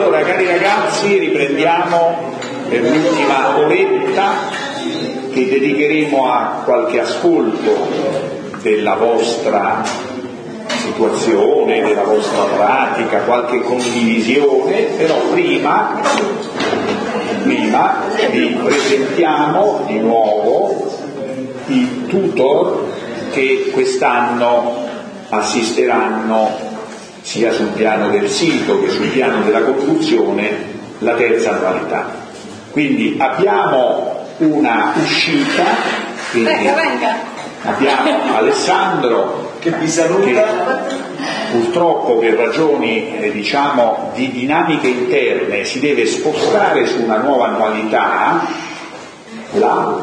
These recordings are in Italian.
Allora, cari ragazzi, riprendiamo per l'ultima oretta che dedicheremo a qualche ascolto della vostra situazione, della vostra pratica, qualche condivisione, però prima vi presentiamo di nuovo i tutor che quest'anno assisteranno sia sul piano del sito che sul piano della conduzione la terza annualità. Quindi abbiamo una uscita, venga. Abbiamo Alessandro che vi saluta, che purtroppo per ragioni di dinamiche interne si deve spostare su una nuova annualità, la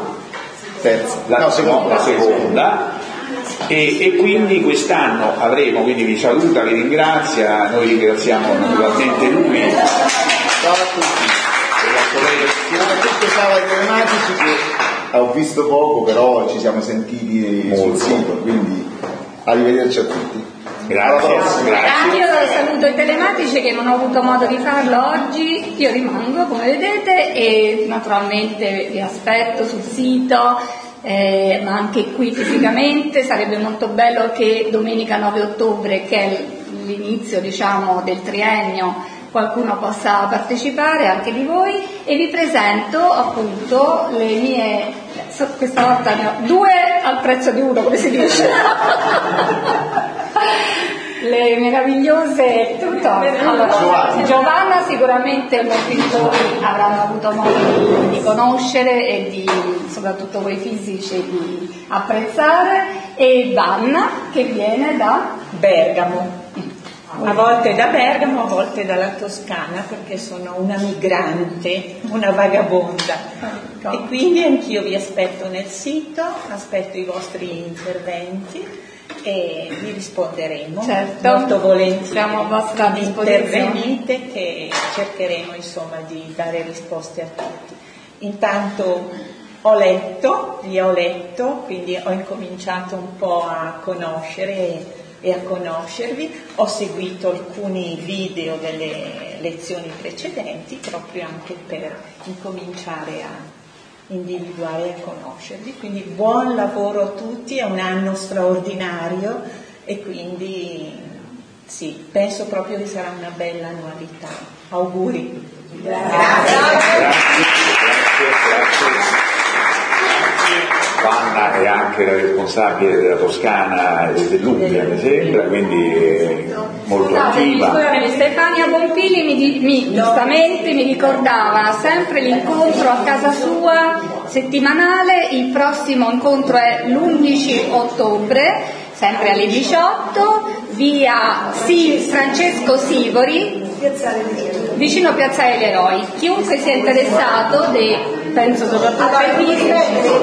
seconda. E quindi quest'anno avremo, quindi vi saluta, vi ringrazia, noi ringraziamo naturalmente lui. ciao a tutti, soprattutto ciao ai telematici che ho visto poco, però ci siamo sentiti sul sito, quindi arrivederci a tutti. Grazie. Anche io saluto i telematici che non ho avuto modo di farlo oggi, io rimango come vedete e naturalmente vi aspetto sul sito. Ma anche qui fisicamente sarebbe molto bello che domenica 9 ottobre, che è l'inizio del triennio, qualcuno possa partecipare, anche di voi, e vi presento appunto le mie, questa volta ne ho due al prezzo di uno, come si dice. Le meravigliose tutor. Allora, Giovanna sicuramente molti di voi avranno avuto modo di conoscere e soprattutto voi fisici di apprezzare, e Vanna che viene da Bergamo, a volte da Bergamo, a volte dalla Toscana, perché sono una migrante, una vagabonda. E quindi anch'io vi aspetto nel sito, aspetto i vostri interventi e vi risponderemo molto volentieri. Siamo a vostra disposizione. Intervenite che cercheremo di dare risposte a tutti. Intanto vi ho letto, quindi ho incominciato un po' a conoscere e a conoscervi, ho seguito alcuni video delle lezioni precedenti proprio anche per incominciare a individuare e a conoscervi, quindi buon lavoro a tutti, è un anno straordinario e quindi sì, penso proprio che sarà una bella annualità. Auguri. Grazie. Vanna è anche la responsabile della Toscana e dell'Umbria, mi sembra, quindi molto attiva. Stefania Pompili giustamente mi ricordava sempre l'incontro a casa sua settimanale. Il prossimo incontro è l'11 ottobre, sempre alle 18, via Francesco Sivori, vicino Piazzale degli Eroi. Chiunque sia interessato, penso soprattutto ai figli.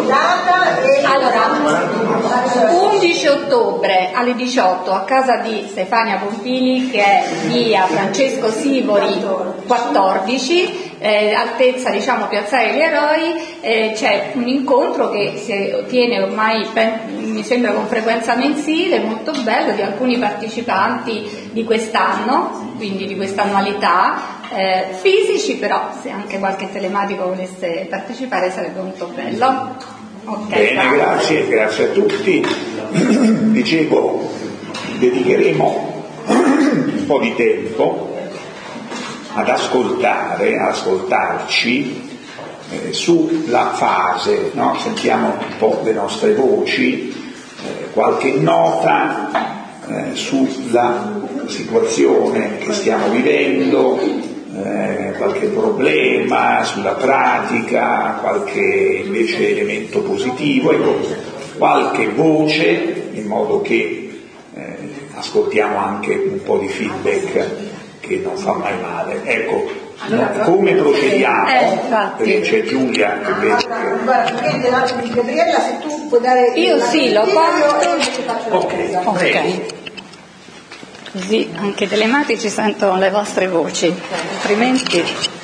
Allora, 11 ottobre alle 18 a casa di Stefania Pompili, che è via Francesco Sivori 14, altezza Piazzale degli Eroi. C'è un incontro che si tiene ormai mi sembra con frequenza mensile, molto bello, di alcuni partecipanti di quest'anno, quindi di questa annualità, fisici, però se anche qualche telematico volesse partecipare sarebbe molto bello. Bene, grazie a tutti. Dicevo, dedicheremo un po' di tempo ad ascoltarci sulla fase, no? Sentiamo un po' le nostre voci, qualche nota sulla situazione che stiamo vivendo, qualche problema sulla pratica, qualche invece elemento positivo, qualche voce, in modo che ascoltiamo anche un po' di feedback che non fa mai male. Allora, come procediamo? Perché c'è Giulia che vede che... Gabriella, se tu puoi dare... Io sì, lo porto. Ok. Così anche i telematici sentono le vostre voci, altrimenti...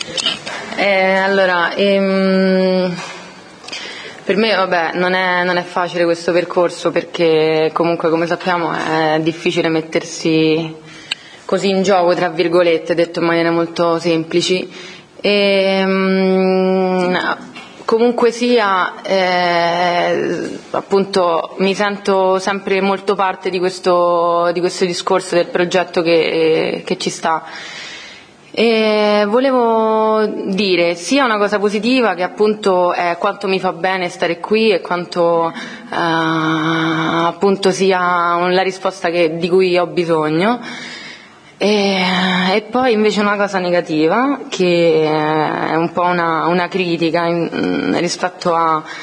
Per me non è facile questo percorso, perché comunque, come sappiamo, è difficile mettersi così in gioco, tra virgolette, detto in maniera molto semplice. Comunque sia, appunto mi sento sempre molto parte di questo discorso del progetto che ci sta. E volevo dire sia una cosa positiva, che appunto è quanto mi fa bene stare qui e quanto appunto sia la risposta di cui ho bisogno, e poi invece una cosa negativa, che è un po' una critica rispetto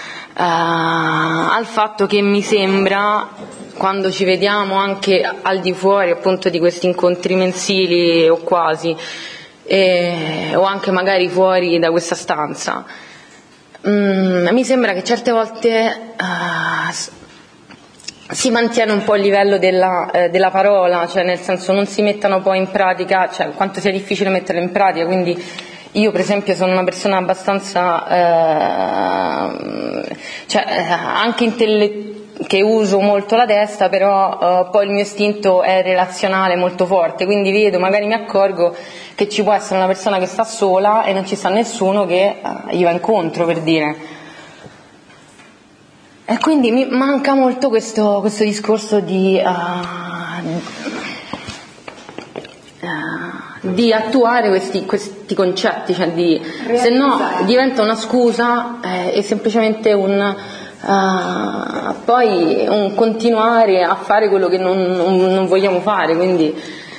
al fatto che mi sembra, quando ci vediamo anche al di fuori appunto di questi incontri mensili o quasi, o anche magari fuori da questa stanza, mi sembra che certe volte si mantiene un po' il livello della parola, cioè nel senso non si mettano poi in pratica, cioè quanto sia difficile metterla in pratica. Quindi io per esempio sono una persona abbastanza anche che uso molto la testa, però poi il mio istinto è relazionale molto forte, quindi magari mi accorgo che ci può essere una persona che sta sola e non ci sta nessuno che gli va incontro, per dire. E quindi mi manca molto questo discorso di attuare questi concetti, cioè se no diventa una scusa e semplicemente poi un continuare a fare quello che non vogliamo fare, quindi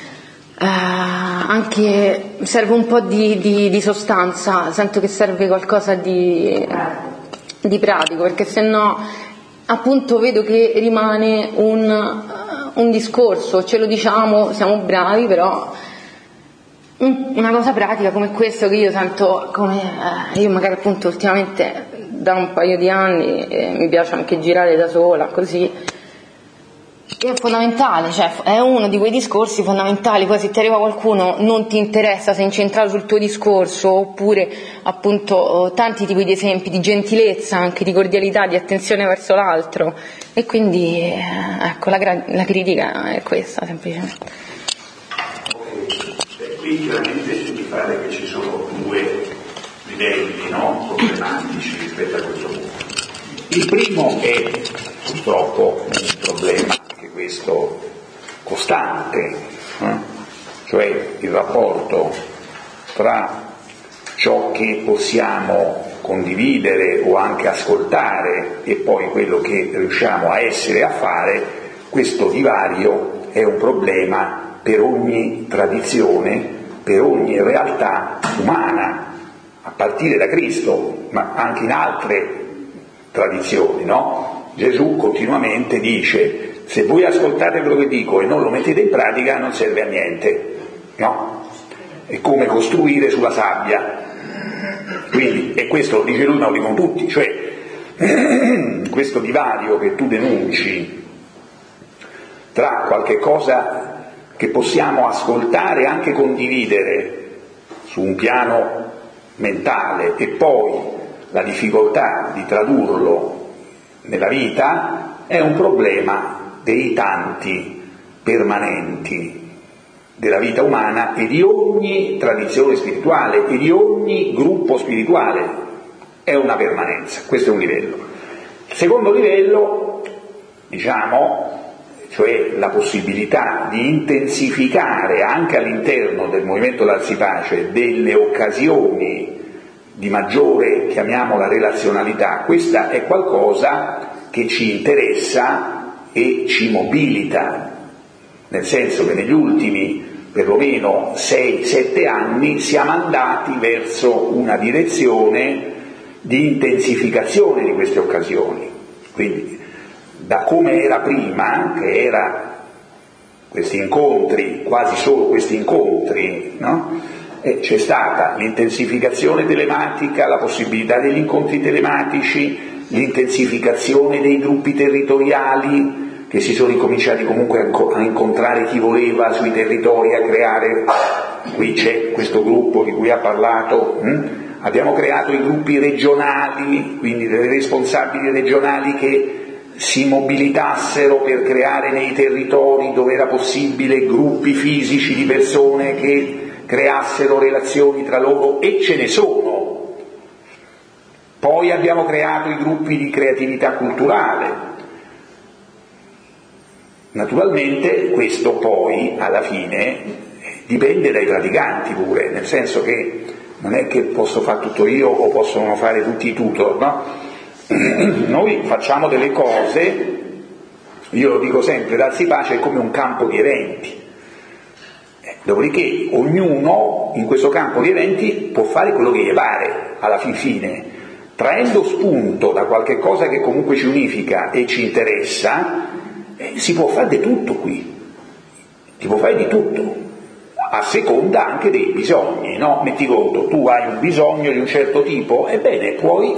anche serve un po' di sostanza, sento che serve qualcosa di pratico, perché se no appunto vedo che rimane un discorso, ce lo diciamo, siamo bravi, però una cosa pratica come questo, che io sento come io magari appunto ultimamente da un paio di anni mi piace anche girare da sola, così è fondamentale, cioè è uno di quei discorsi fondamentali. Poi se ti arriva qualcuno non ti interessa, sei incentrato sul tuo discorso, oppure appunto tanti tipi di esempi di gentilezza, anche di cordialità, di attenzione verso l'altro, e quindi ecco la critica è questa semplicemente. Qui chiaramente mi pare che ci sono due livelli problematici rispetto a questo punto. Il primo è purtroppo un problema, che questo costante, cioè il rapporto tra ciò che possiamo condividere o anche ascoltare e poi quello che riusciamo a essere e a fare. Questo divario è un problema per ogni tradizione, per ogni realtà umana, a partire da Cristo, ma anche in altre tradizioni, no? Gesù continuamente dice: se voi ascoltate quello che dico e non lo mettete in pratica non serve a niente, no? È come costruire sulla sabbia. Quindi, e questo lo dice lui, ma lo dicono tutti, cioè questo divario che tu denunci tra qualche cosa che possiamo ascoltare e anche condividere su un piano mentale e poi la difficoltà di tradurlo nella vita, è un problema dei tanti permanenti della vita umana e di ogni tradizione spirituale e di ogni gruppo spirituale. È una permanenza, questo è un livello. Il secondo livello, cioè la possibilità di intensificare anche all'interno del movimento d'Alsi Pace delle occasioni di maggiore, chiamiamola, relazionalità. Questa è qualcosa che ci interessa e ci mobilita, nel senso che negli ultimi perlomeno 6-7 anni siamo andati verso una direzione di intensificazione di queste occasioni. Quindi da come era prima, che era questi incontri, quasi solo questi incontri, no? C'è stata l'intensificazione telematica, la possibilità degli incontri telematici, l'intensificazione dei gruppi territoriali che si sono incominciati comunque a incontrare chi voleva sui territori, a creare, qui c'è questo gruppo di cui ha parlato, abbiamo creato i gruppi regionali, quindi delle responsabili regionali che si mobilitassero per creare nei territori dove era possibile gruppi fisici di persone che creassero relazioni tra loro, e ce ne sono. Poi abbiamo creato i gruppi di creatività culturale. Naturalmente questo poi alla fine dipende dai praticanti pure, nel senso che non è che posso fare tutto io o possono fare tutti i tutor, no? Noi facciamo delle cose, io lo dico sempre, darsi pace è come un campo di eventi. Dopodiché ognuno in questo campo di eventi può fare quello che gli pare alla fine, traendo spunto da qualche cosa che comunque ci unifica e ci interessa. Si può fare di tutto qui, si può fare di tutto, a seconda anche dei bisogni, no? Metti conto, tu hai un bisogno di un certo tipo, ebbene puoi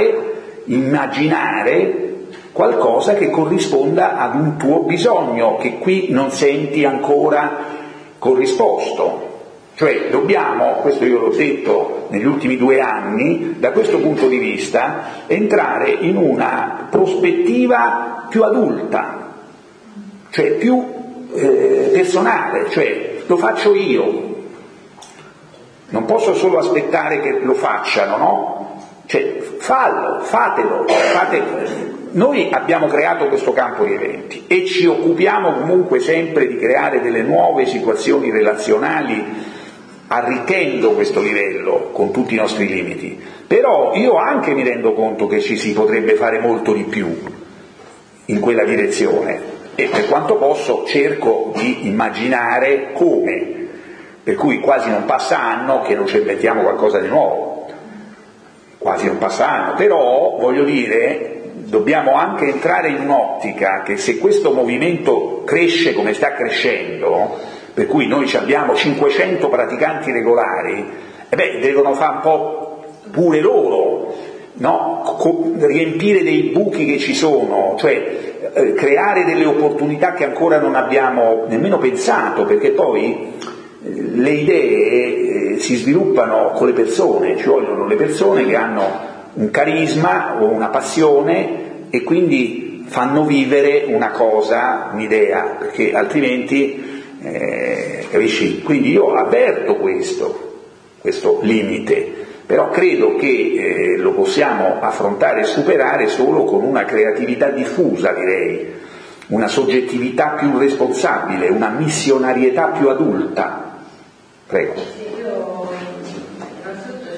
immaginare qualcosa che corrisponda ad un tuo bisogno che qui non senti ancora corrisposto. Cioè dobbiamo, questo io l'ho detto negli ultimi 2 anni, da questo punto di vista entrare in una prospettiva più adulta, cioè più personale, cioè lo faccio io, non posso solo aspettare che lo facciano, no? Cioè fatelo. Noi abbiamo creato questo campo di eventi e ci occupiamo comunque sempre di creare delle nuove situazioni relazionali, arricchendo questo livello con tutti i nostri limiti, però io anche mi rendo conto che ci si potrebbe fare molto di più in quella direzione. E per quanto posso cerco di immaginare come, per cui quasi non passa anno che non ci inventiamo qualcosa di nuovo, quasi non passa anno, però voglio dire, dobbiamo anche entrare in un'ottica che se questo movimento cresce come sta crescendo, per cui noi abbiamo 500 praticanti regolari, devono fare un po' pure loro, no? Riempire dei buchi che ci sono, cioè creare delle opportunità che ancora non abbiamo nemmeno pensato, perché poi le idee si sviluppano con le persone, ci vogliono le persone che hanno un carisma o una passione e quindi fanno vivere una cosa, un'idea, perché altrimenti capisci? Quindi io avverto questo limite, però credo che lo possiamo affrontare e superare solo con una creatività diffusa, direi, una soggettività più responsabile, una missionarietà più adulta. Prego. Sì, io innanzitutto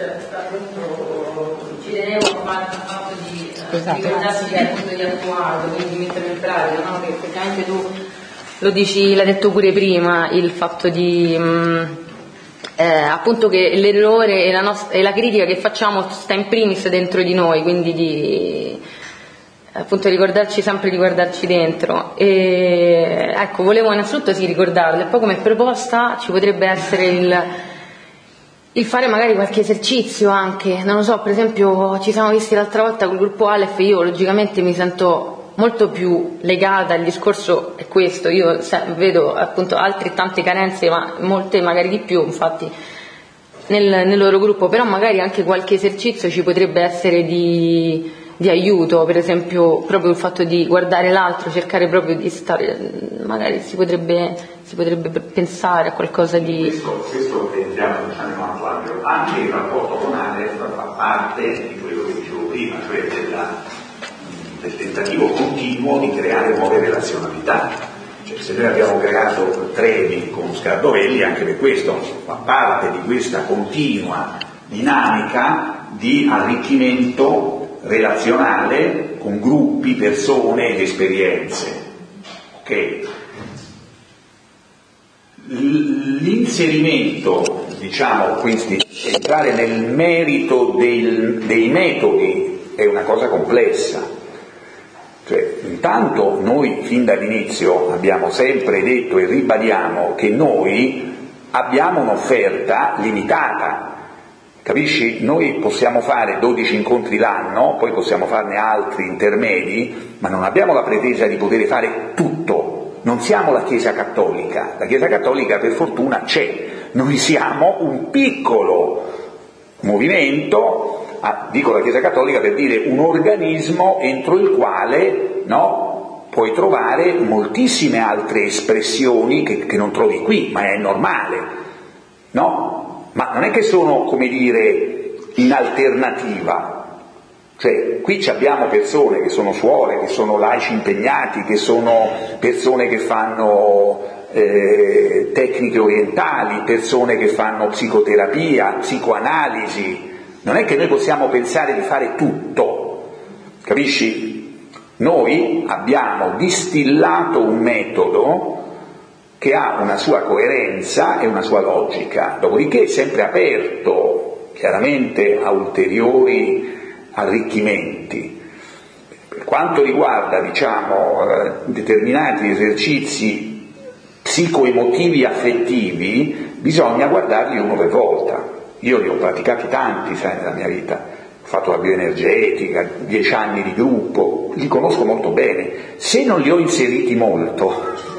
ci tenevo a fare un fatto di ricordarsi che è appunto di attuato, quindi di metterlo in pratica, no? Che effettivamente tu lo dici, l'hai detto pure prima, il fatto di appunto che l'errore e la critica che facciamo sta in primis dentro di noi, quindi di appunto ricordarci sempre di guardarci dentro. E ecco, volevo innanzitutto ricordarlo, e poi come proposta ci potrebbe essere il fare magari qualche esercizio anche, non lo so, per esempio ci siamo visti l'altra volta col gruppo Aleph, io logicamente mi sento molto più legata, il discorso è questo, io vedo appunto altrettante carenze, ma molte magari di più, infatti nel loro gruppo, però magari anche qualche esercizio ci potrebbe essere di aiuto, per esempio proprio il fatto di guardare l'altro, cercare proprio di stare, magari si potrebbe pensare a qualcosa di... Questo entriamo in un altro ambito, anche il rapporto con Aleph fa parte di quello che dicevo prima, cioè del tentativo continuo di creare nuove relazionalità. Cioè, se noi abbiamo creato Trevi con Scardovelli, anche per questo fa parte di questa continua dinamica di arricchimento relazionale con gruppi, persone ed esperienze. Okay. L'inserimento, quindi entrare nel merito dei metodi è una cosa complessa. Cioè, intanto noi fin dall'inizio abbiamo sempre detto e ribadiamo che noi abbiamo un'offerta limitata, capisci? Noi possiamo fare 12 incontri l'anno, poi possiamo farne altri intermedi, ma non abbiamo la pretesa di poter fare tutto. Non siamo la Chiesa Cattolica, la Chiesa Cattolica per fortuna c'è, noi siamo un piccolo movimento, dico la Chiesa Cattolica per dire un organismo entro il quale no, puoi trovare moltissime altre espressioni che non trovi qui, ma è normale, no? Ma non è che sono, come dire, in alternativa. Cioè, qui abbiamo persone che sono suore, che sono laici impegnati, che sono persone che fanno tecniche orientali, persone che fanno psicoterapia, psicoanalisi. Non è che noi possiamo pensare di fare tutto, capisci? Noi abbiamo distillato un metodo che ha una sua coerenza e una sua logica, dopodiché è sempre aperto chiaramente a ulteriori arricchimenti. Per quanto riguarda, determinati esercizi psicoemotivi affettivi, bisogna guardarli uno per volta. Io li ho praticati tanti, nella mia vita, ho fatto la bioenergetica, 10 anni di gruppo, li conosco molto bene. Se non li ho inseriti molto,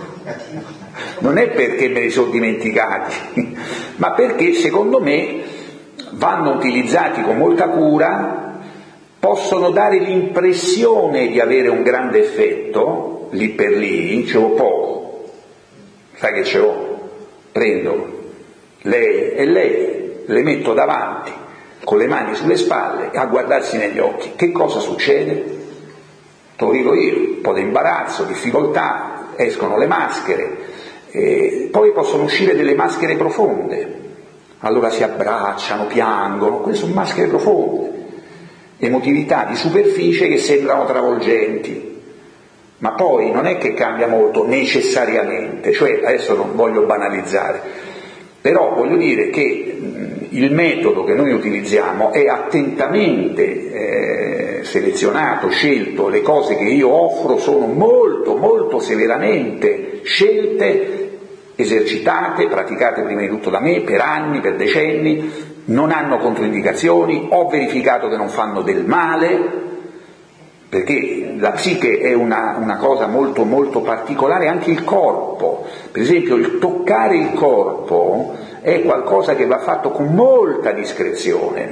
non è perché me li sono dimenticati, ma perché secondo me vanno utilizzati con molta cura, possono dare l'impressione di avere un grande effetto, lì per lì, ce l'ho poco. Sai che ce l'ho? Prendo lei e lei, le metto davanti, con le mani sulle spalle, a guardarsi negli occhi. Che cosa succede? Te lo dico io, un po' di imbarazzo, difficoltà, escono le maschere, poi possono uscire delle maschere profonde. Allora si abbracciano, piangono, queste sono maschere profonde, emotività di superficie che sembrano travolgenti, ma poi non è che cambia molto necessariamente, cioè adesso non voglio banalizzare, però voglio dire che il metodo che noi utilizziamo è attentamente selezionato, scelto, le cose che io offro sono molto molto severamente scelte, esercitate, praticate prima di tutto da me per anni, per decenni, non hanno controindicazioni, ho verificato che non fanno del male, perché la psiche è una cosa molto molto particolare, anche il corpo. Per esempio il toccare il corpo è qualcosa che va fatto con molta discrezione,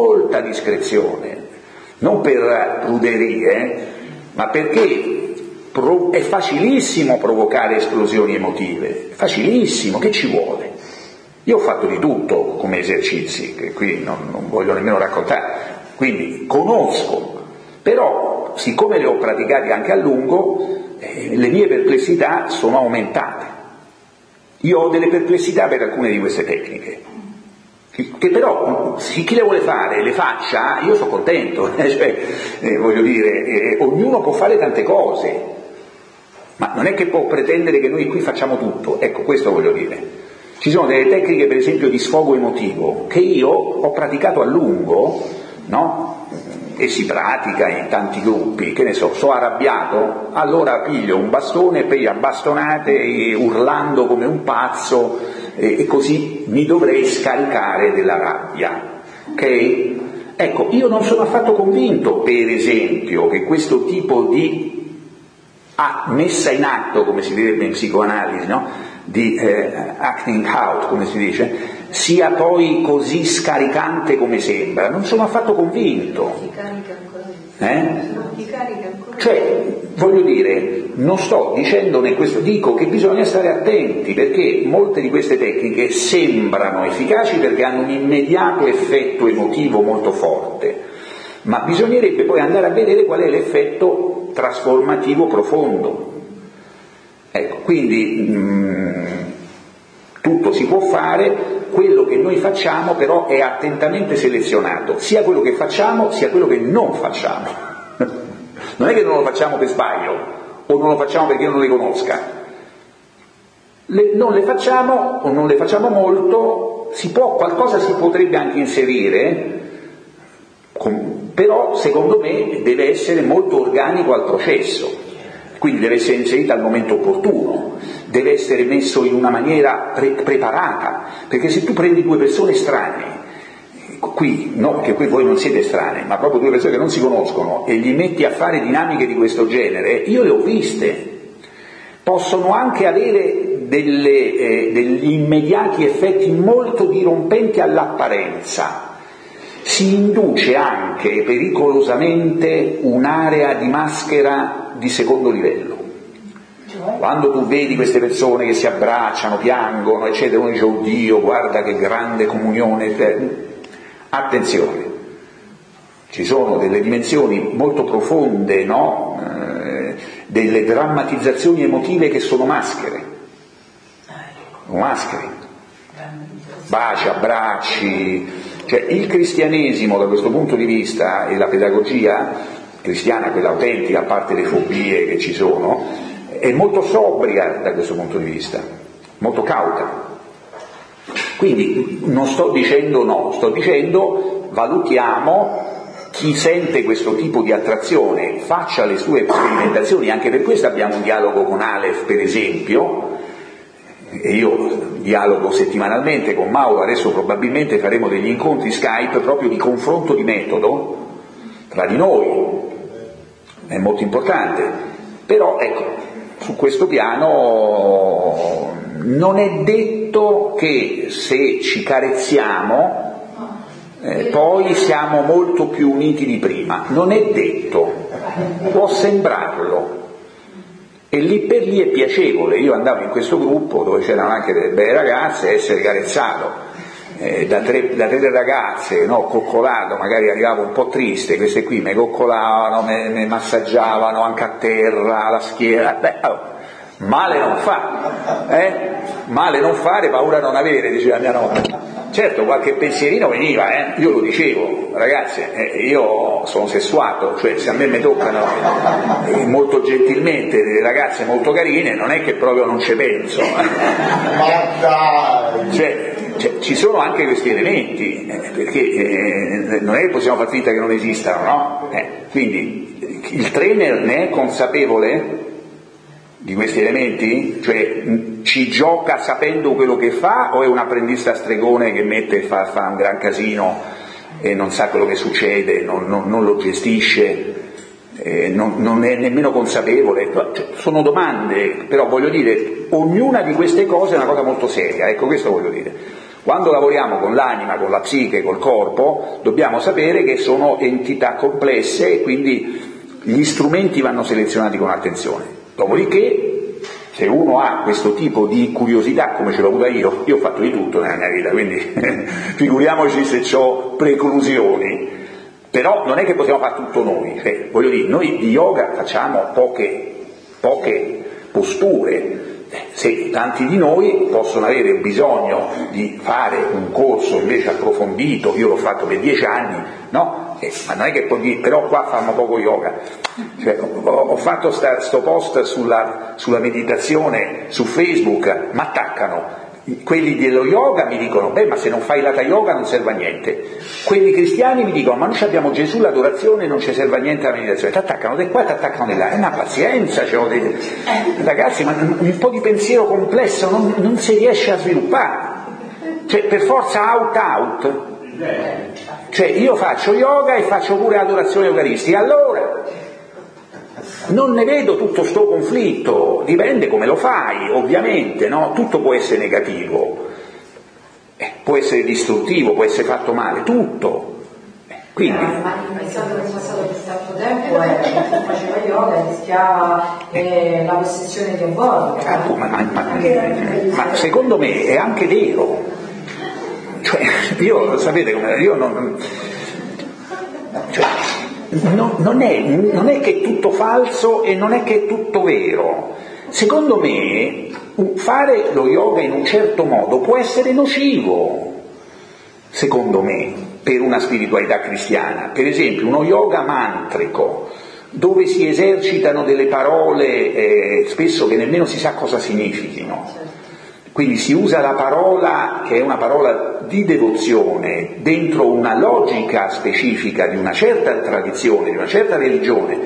non per pruderie, ma perché è facilissimo provocare esplosioni emotive, facilissimo, che ci vuole? Io ho fatto di tutto come esercizi, che qui non voglio nemmeno raccontare, quindi conosco, però siccome li ho praticati anche a lungo, le mie perplessità sono aumentate. Io ho delle perplessità per alcune di queste tecniche, che però chi le vuole fare le faccia, io sono contento, voglio dire, ognuno può fare tante cose, ma non è che può pretendere che noi qui facciamo tutto, ecco, questo voglio dire. Ci sono delle tecniche, per esempio, di sfogo emotivo, che io ho praticato a lungo, no? E si pratica in tanti gruppi, che ne so, arrabbiato, allora piglio un bastone e poi a bastonate, urlando come un pazzo, e così mi dovrei scaricare della rabbia, ok? Ecco, io non sono affatto convinto, per esempio, che questo tipo di messa in atto, come si direbbe in psicoanalisi, no? Di acting out, come si dice, sia poi così scaricante come sembra. Non sono affatto convinto. Ti carica ancora Ti carica ancora cioè, voglio dire, non sto dicendone questo, dico che bisogna stare attenti, perché molte di queste tecniche sembrano efficaci perché hanno un immediato effetto emotivo molto forte, ma bisognerebbe poi andare a vedere qual è l'effetto trasformativo profondo. Ecco, quindi tutto si può fare, quello che noi facciamo però è attentamente selezionato, sia quello che facciamo sia quello che non facciamo. Non è che non lo facciamo per sbaglio o non lo facciamo perché io non le conosca. Non le facciamo o non le facciamo molto, qualcosa si potrebbe anche inserire, però secondo me deve essere molto organico al processo. Quindi deve essere inserita al momento opportuno, deve essere messo in una maniera preparata, perché se tu prendi due persone estranee, qui, no, perché qui voi non siete estranei, ma proprio due persone che non si conoscono, e gli metti a fare dinamiche di questo genere, io le ho viste, possono anche avere degli immediati effetti molto dirompenti all'apparenza, si induce anche pericolosamente un'area di maschera di secondo livello. Quando tu vedi queste persone che si abbracciano, piangono, eccetera, uno dice: oddio, guarda che grande comunione. Attenzione, ci sono delle dimensioni molto profonde, no? Delle drammatizzazioni emotive che sono maschere, baci, abbracci. Cioè il cristianesimo da questo punto di vista, e la pedagogia cristiana, quella autentica, a parte le fobie che ci sono, è molto sobria da questo punto di vista, molto cauta. Quindi non sto dicendo no, sto dicendo valutiamo chi sente questo tipo di attrazione, faccia le sue sperimentazioni. Anche per questo abbiamo un dialogo con Aleph, per esempio, e io dialogo settimanalmente con Mauro. Adesso probabilmente faremo degli incontri Skype proprio di confronto di metodo tra di noi, è molto importante. Però ecco, su questo piano non è detto che se ci carezziamo poi siamo molto più uniti di prima, non è detto, può sembrarlo, e lì per lì è piacevole. Io andavo in questo gruppo dove c'erano anche delle belle ragazze, essere carezzato da tre ragazze, no, coccolato, magari arrivavo un po' triste, queste qui mi coccolavano, mi massaggiavano anche a terra, alla schiena. Male non fa, male non fare, paura non avere, diceva mia nonna. Certo, qualche pensierino veniva, io lo dicevo: ragazze, io sono sessuato, cioè se a me mi toccano molto gentilmente delle ragazze molto carine, non è che proprio non ci penso. Ma dai! Cioè, ci sono anche questi elementi, perché non è che possiamo far finta che non esistano, no? Quindi il trainer ne è consapevole di questi elementi? Cioè ci gioca sapendo quello che fa, o è un apprendista stregone che mette e fa un gran casino e non sa quello che succede, non lo gestisce, non è nemmeno consapevole? Sono domande, però voglio dire, ognuna di queste cose è una cosa molto seria, ecco, questo voglio dire. Quando lavoriamo con l'anima, con la psiche, col corpo, dobbiamo sapere che sono entità complesse e quindi gli strumenti vanno selezionati con attenzione. Dopodiché, se uno ha questo tipo di curiosità, come ce l'ho avuta io ho fatto di tutto nella mia vita, quindi figuriamoci se ho preclusioni. Però non è che possiamo fare tutto noi, cioè, voglio dire, noi di yoga facciamo poche posture. Se tanti di noi possono avere bisogno di fare un corso invece approfondito, io l'ho fatto per 10 anni, no? Ma non è che può dire, però qua fanno poco yoga. Cioè, ho fatto sto post sulla meditazione su Facebook, mi attaccano. Quelli dello yoga mi dicono: beh, ma se non fai l'hatha yoga non serve a niente. Quelli cristiani mi dicono: ma noi abbiamo Gesù, l'adorazione, non ci serve a niente la meditazione. Ti attaccano di qua, ti attaccano di là. È una pazienza, ragazzi, ma un po' di pensiero complesso non si riesce a sviluppare. Cioè, per forza out. Cioè, io faccio yoga e faccio pure adorazione eucaristica, allora non ne vedo tutto sto conflitto. Dipende come lo fai, ovviamente, no? Tutto può essere negativo, può essere distruttivo, può essere fatto male, tutto. Quindi ma il pensato del passato per tanto tempo è che chi faceva yoga rischiava la possessione diabolica. Ma secondo me è anche vero. Cioè, io sapete come io non. Cioè, non è che è tutto falso e non è che è tutto vero. Secondo me fare lo yoga in un certo modo può essere nocivo, secondo me, per una spiritualità cristiana. Per esempio uno yoga mantrico, dove si esercitano delle parole spesso che nemmeno si sa cosa significhino. Quindi si usa la parola, che è una parola di devozione, dentro una logica specifica di una certa tradizione, di una certa religione,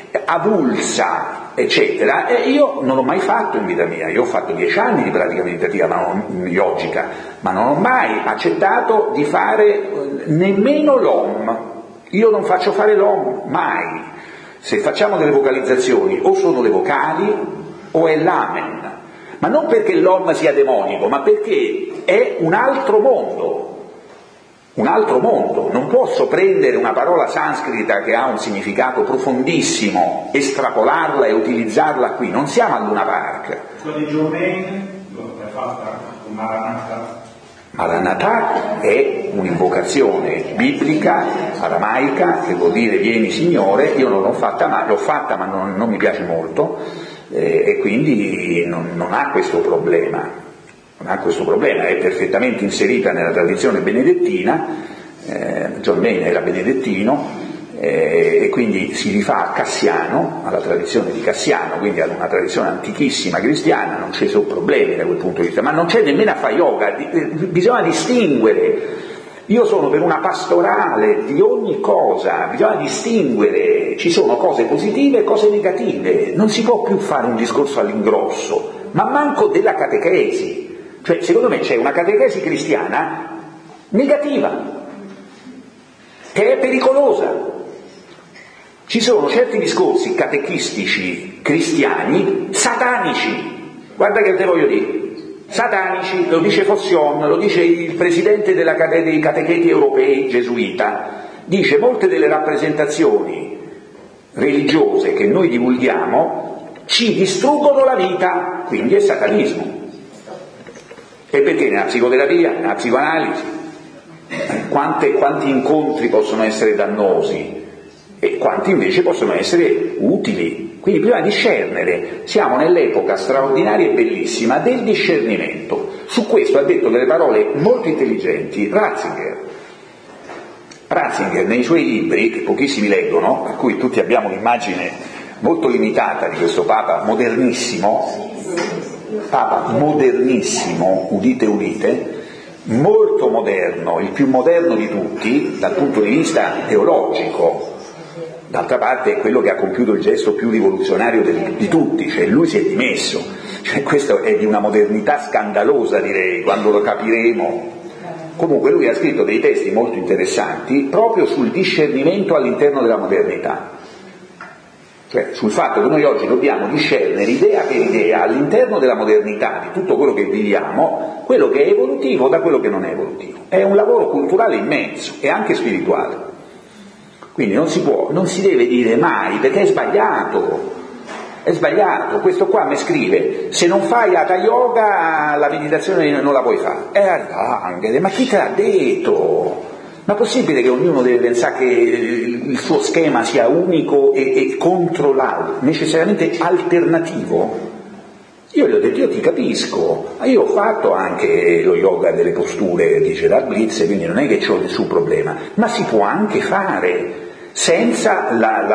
avulsa, eccetera. E io non l'ho mai fatto in vita mia. Io ho fatto 10 anni di pratica meditativa yogica, ma non ho mai accettato di fare nemmeno l'Om. Io non faccio fare l'Om, mai. Se facciamo delle vocalizzazioni, o sono le vocali o è l'Amen. Ma non perché l'Om sia demonico, ma perché è un altro mondo. un altro mondo. Non posso prendere una parola sanscrita che ha un significato profondissimo, estrapolarla e utilizzarla qui. Non siamo al Luna Park. Quello di Giormene l'ho fatta con Maranatha. Maranatha è un'invocazione biblica, aramaica, che vuol dire vieni Signore. Io non l'ho fatta, ma non mi piace molto, e quindi non ha questo problema. Non ha questo problema, è perfettamente inserita nella tradizione benedettina. John Maine era benedettino, e quindi si rifà a Cassiano, alla tradizione di Cassiano, quindi ad una tradizione antichissima cristiana. Non ci sono problemi da quel punto di vista, ma non c'è nemmeno a fare yoga, bisogna distinguere. Io sono per una pastorale di ogni cosa, bisogna distinguere, ci sono cose positive e cose negative, non si può più fare un discorso all'ingrosso, ma manco della catechesi. Cioè, secondo me c'è una catechesi cristiana negativa, che è pericolosa. Ci sono certi discorsi catechistici cristiani satanici, guarda che te voglio dire, satanici, lo dice Fossion, lo dice il presidente dei catecheti europei gesuita, dice molte delle rappresentazioni religiose che noi divulghiamo ci distruggono la vita, quindi è satanismo. E perché nella psicoterapia, nella psicoanalisi, quanti incontri possono essere dannosi e quanti invece possono essere utili. Quindi bisogna discernere. Siamo nell'epoca straordinaria e bellissima del discernimento. Su questo ha detto delle parole molto intelligenti Ratzinger. Ratzinger nei suoi libri, che pochissimi leggono, per cui tutti abbiamo un'immagine molto limitata di questo Papa modernissimo, udite, molto moderno, il più moderno di tutti dal punto di vista teologico. D'altra parte è quello che ha compiuto il gesto più rivoluzionario di tutti, cioè lui si è dimesso. Cioè, questo è di una modernità scandalosa, direi, quando lo capiremo. Comunque lui ha scritto dei testi molto interessanti proprio sul discernimento all'interno della modernità. Cioè sul fatto che noi oggi dobbiamo discernere idea per idea all'interno della modernità, di tutto quello che viviamo, quello che è evolutivo da quello che non è evolutivo. È un lavoro culturale immenso e anche spirituale. Quindi non si deve dire mai, perché è sbagliato. Questo qua mi scrive, se non fai Hatha Yoga la meditazione non la puoi fare. Ma chi te l'ha detto? Ma è possibile che ognuno deve pensare che il suo schema sia unico e controllato, necessariamente alternativo? Io gli ho detto, io ti capisco, ma io ho fatto anche lo yoga delle posture di Gerard Blitz, quindi non è che c'ho nessun problema, ma si può anche fare senza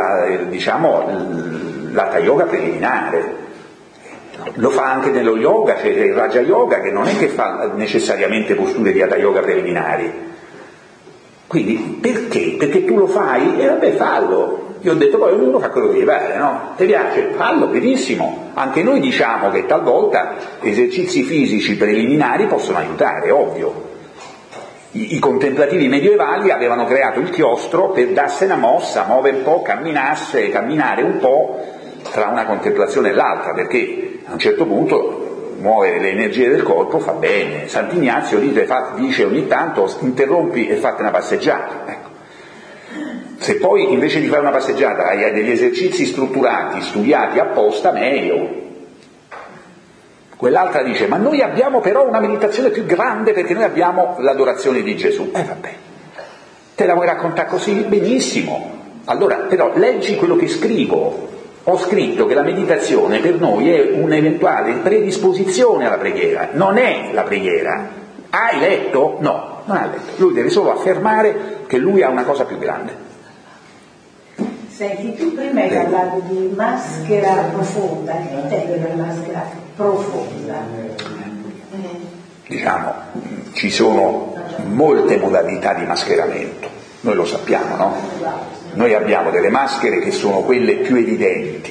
l'hatha yoga preliminare. Lo fa anche nello yoga, c'è il Raja Yoga che non è che fa necessariamente posture di hatha yoga preliminari. Quindi perché? Perché tu lo fai? E vabbè, fallo. Io ho detto, poi ognuno fa quello che gli pare, no? Ti piace? Fallo, benissimo. Anche noi diciamo che talvolta esercizi fisici preliminari possono aiutare, ovvio. I contemplativi medievali avevano creato il chiostro per darsi una mossa, muovere un po', camminare un po' tra una contemplazione e l'altra, perché a un certo punto muovere le energie del corpo fa bene. Sant'Ignazio dice ogni tanto interrompi e fate una passeggiata. Ecco. Se poi invece di fare una passeggiata hai degli esercizi strutturati, studiati apposta, meglio. Quell'altra dice, ma noi abbiamo però una meditazione più grande perché noi abbiamo l'adorazione di Gesù. Vabbè, te la vuoi raccontare così? Benissimo. Allora, però, leggi quello che scrivo. Ho scritto che la meditazione per noi è un'eventuale predisposizione alla preghiera, non è la preghiera. Hai letto? No, non ha letto. Lui deve solo affermare che lui ha una cosa più grande. Senti, tu prima hai parlato di maschera profonda, che intendi per maschera profonda? Diciamo, ci sono molte modalità di mascheramento, noi lo sappiamo, no? Noi abbiamo delle maschere che sono quelle più evidenti,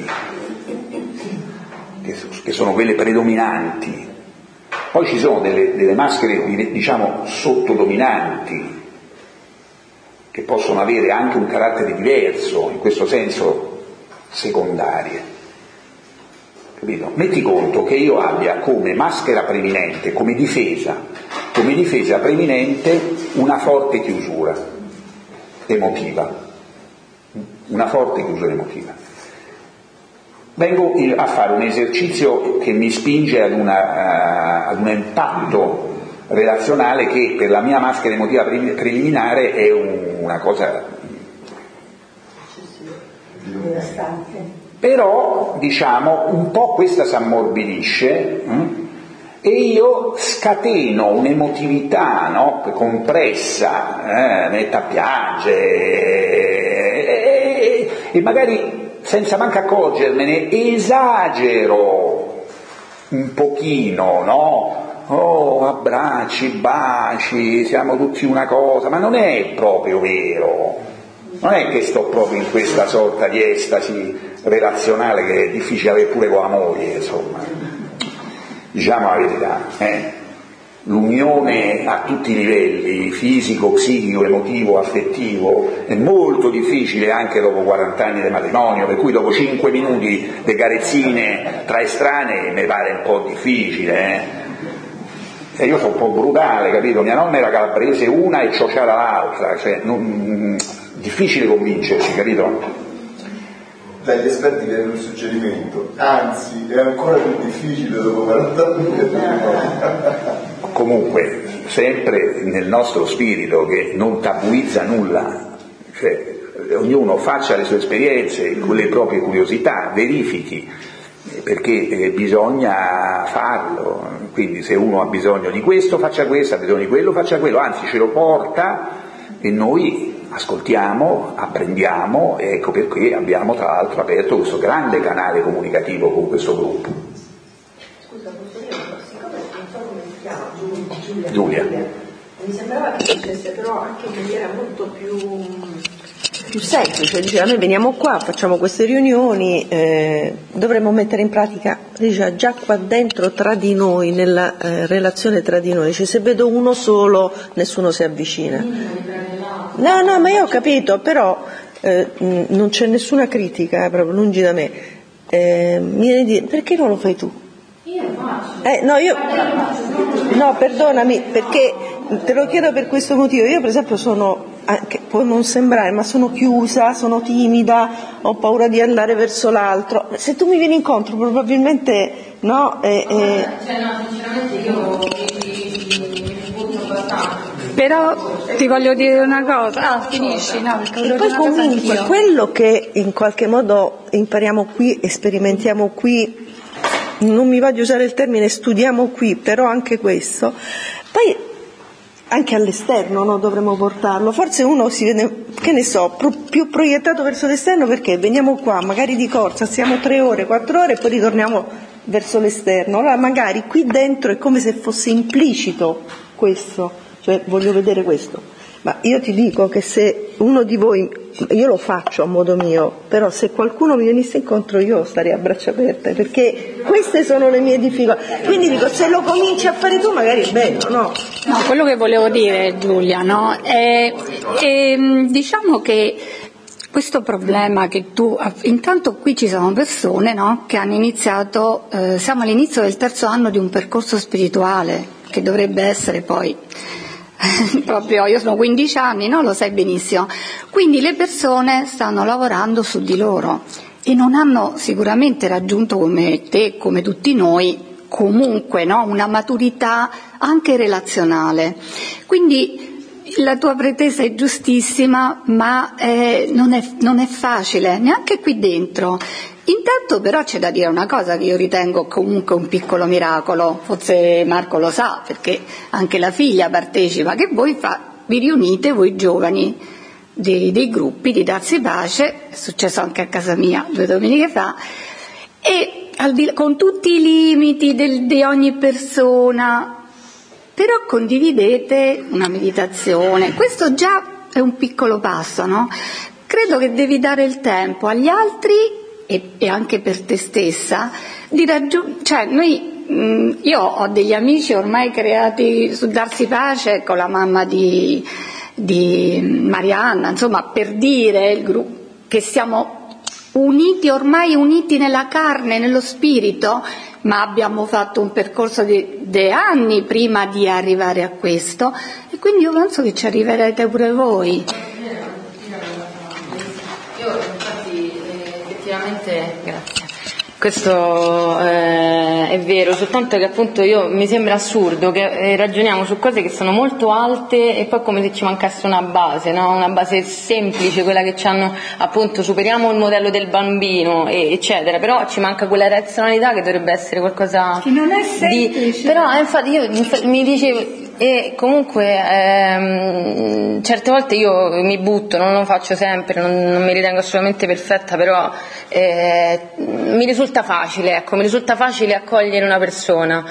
che sono quelle predominanti, poi ci sono delle maschere, diciamo, sottodominanti, che possono avere anche un carattere diverso, in questo senso secondarie. Capito? Metti conto che io abbia come maschera preminente, come difesa, come difesa preminente una forte chiusura emotiva. Una forte chiusura emotiva. Vengo a fare un esercizio che mi spinge ad un impatto relazionale che per la mia maschera emotiva preliminare è una cosa però diciamo un po' questa si ammorbidisce e io scateno un'emotività, no? Compressa, metta a piangere e magari senza manco accorgermene esagero un pochino, no? Oh, abbracci, baci, siamo tutti una cosa, ma non è proprio vero, non è che sto proprio in questa sorta di estasi relazionale che è difficile avere pure con la moglie, insomma, diciamo la verità, L'unione a tutti i livelli, fisico, psichico, emotivo, affettivo, è molto difficile anche dopo 40 anni di matrimonio, per cui dopo 5 minuti di carezzine tra estranei mi pare un po' difficile, E io sono un po' brutale, capito? Mia nonna era calabrese una e ciociara l'altra, cioè difficile convincerci, capito? Dagli esperti viene un suggerimento, anzi è ancora più difficile dopo 40 anni. Comunque, sempre nel nostro spirito che non tabuizza nulla, cioè ognuno faccia le sue esperienze con le proprie curiosità, verifichi, perché bisogna farlo, quindi se uno ha bisogno di questo faccia questo, ha bisogno di quello faccia quello, anzi ce lo porta e noi ascoltiamo, apprendiamo, e ecco perché abbiamo tra l'altro aperto questo grande canale comunicativo con questo gruppo. Scusa, posso dire, siccome non so come si chiama, Giulia. Mi sembrava che dicesse però anche in maniera molto più semplice, diceva noi veniamo qua, facciamo queste riunioni, dovremmo mettere in pratica, diceva, già qua dentro tra di noi, nella relazione tra di noi, cioè se vedo uno solo nessuno si avvicina. No, ma io ho capito, però non c'è nessuna critica, proprio lungi da me. Mi viene di dire, perché non lo fai tu? Io no, perdonami, perché te lo chiedo per questo motivo. Io per esempio sono, può non sembrare, ma sono chiusa, sono timida, ho paura di andare verso l'altro. Se tu mi vieni incontro probabilmente no. Sinceramente io mi butto abbastanza. Però ti voglio dire una cosa, finisci, no? E poi comunque quello che in qualche modo impariamo qui, sperimentiamo qui, non mi va di usare il termine studiamo qui, però anche questo, poi anche all'esterno no, dovremmo portarlo, forse uno si vede, che ne so, più proiettato verso l'esterno perché veniamo qua, magari di corsa, stiamo 3 ore, 4 ore e poi ritorniamo verso l'esterno, allora magari qui dentro è come se fosse implicito questo. Cioè voglio vedere questo, ma io ti dico che se uno di voi, io lo faccio a modo mio, però se qualcuno mi venisse incontro io starei a braccia aperte, perché queste sono le mie difficoltà, quindi dico se lo cominci a fare tu magari è bello, no? No, quello che volevo dire Giulia, no? Diciamo che questo problema che tu, intanto qui ci sono persone no, che hanno iniziato, siamo all'inizio del 3° anno di un percorso spirituale che dovrebbe essere poi proprio, io sono 15 anni, no? Lo sai benissimo, quindi le persone stanno lavorando su di loro e non hanno sicuramente raggiunto come te, come tutti noi, comunque no? Una maturità anche relazionale, quindi la tua pretesa è giustissima, ma non è facile, neanche qui dentro. Intanto però c'è da dire una cosa che io ritengo comunque un piccolo miracolo, forse Marco lo sa perché anche la figlia partecipa, che voi vi riunite, voi giovani dei gruppi di Darsi Pace, è successo anche a casa mia 2 domeniche fa, e con tutti i limiti di ogni persona, però condividete una meditazione, questo già è un piccolo passo, no? Credo che devi dare il tempo agli altri e anche per te stessa di cioè io ho degli amici ormai creati su Darsi Pace con la mamma di Marianna, insomma, per dire il gruppo che siamo uniti, ormai uniti nella carne, nello spirito, ma abbiamo fatto un percorso di anni prima di arrivare a questo, e quindi io penso che ci arriverete pure voi. Io infatti effettivamente, grazie. Questo è vero, soltanto che appunto mi sembra assurdo che ragioniamo su cose che sono molto alte e poi come se ci mancasse una base, no? Una base semplice, quella che ci hanno appunto, superiamo il modello del bambino eccetera, però ci manca quella razionalità che dovrebbe essere qualcosa che non è semplice. Però infatti io mi dicevo, e comunque certe volte io mi butto, non lo faccio sempre, non mi ritengo assolutamente perfetta, però mi risulta facile accogliere una persona,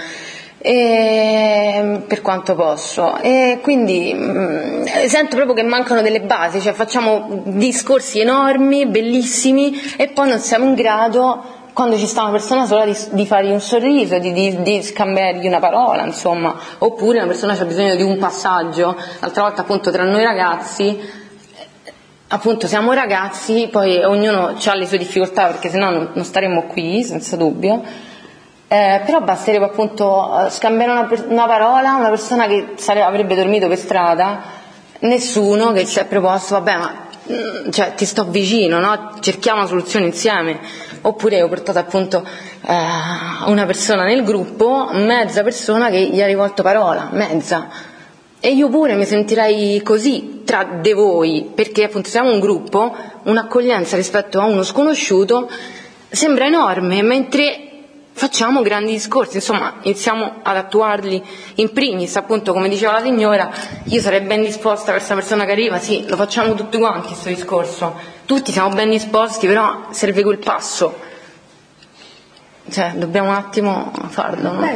per quanto posso, e quindi sento proprio che mancano delle basi, cioè facciamo discorsi enormi, bellissimi, e poi non siamo in grado, quando ci sta una persona sola, di fargli un sorriso, di scambiargli una parola, insomma, oppure una persona ha bisogno di un passaggio. L'altra volta appunto tra noi ragazzi, appunto siamo ragazzi, poi ognuno ha le sue difficoltà, perché sennò non staremmo qui, senza dubbio, però basterebbe appunto scambiare una parola, una persona che avrebbe dormito per strada, nessuno che si è proposto, vabbè, ma cioè ti sto vicino, no? Cerchiamo una soluzione insieme. Oppure ho portato appunto una persona nel gruppo, mezza persona che gli ha rivolto parola, mezza, e io pure mi sentirei così tra de voi, perché appunto siamo un gruppo, un'accoglienza rispetto a uno sconosciuto sembra enorme, mentre facciamo grandi discorsi, insomma iniziamo ad attuarli in primis, appunto come diceva la signora, io sarei ben disposta per questa persona che arriva, sì, lo facciamo tutti quanti questo discorso, tutti siamo ben disposti, però serve quel passo, cioè dobbiamo un attimo farlo, no?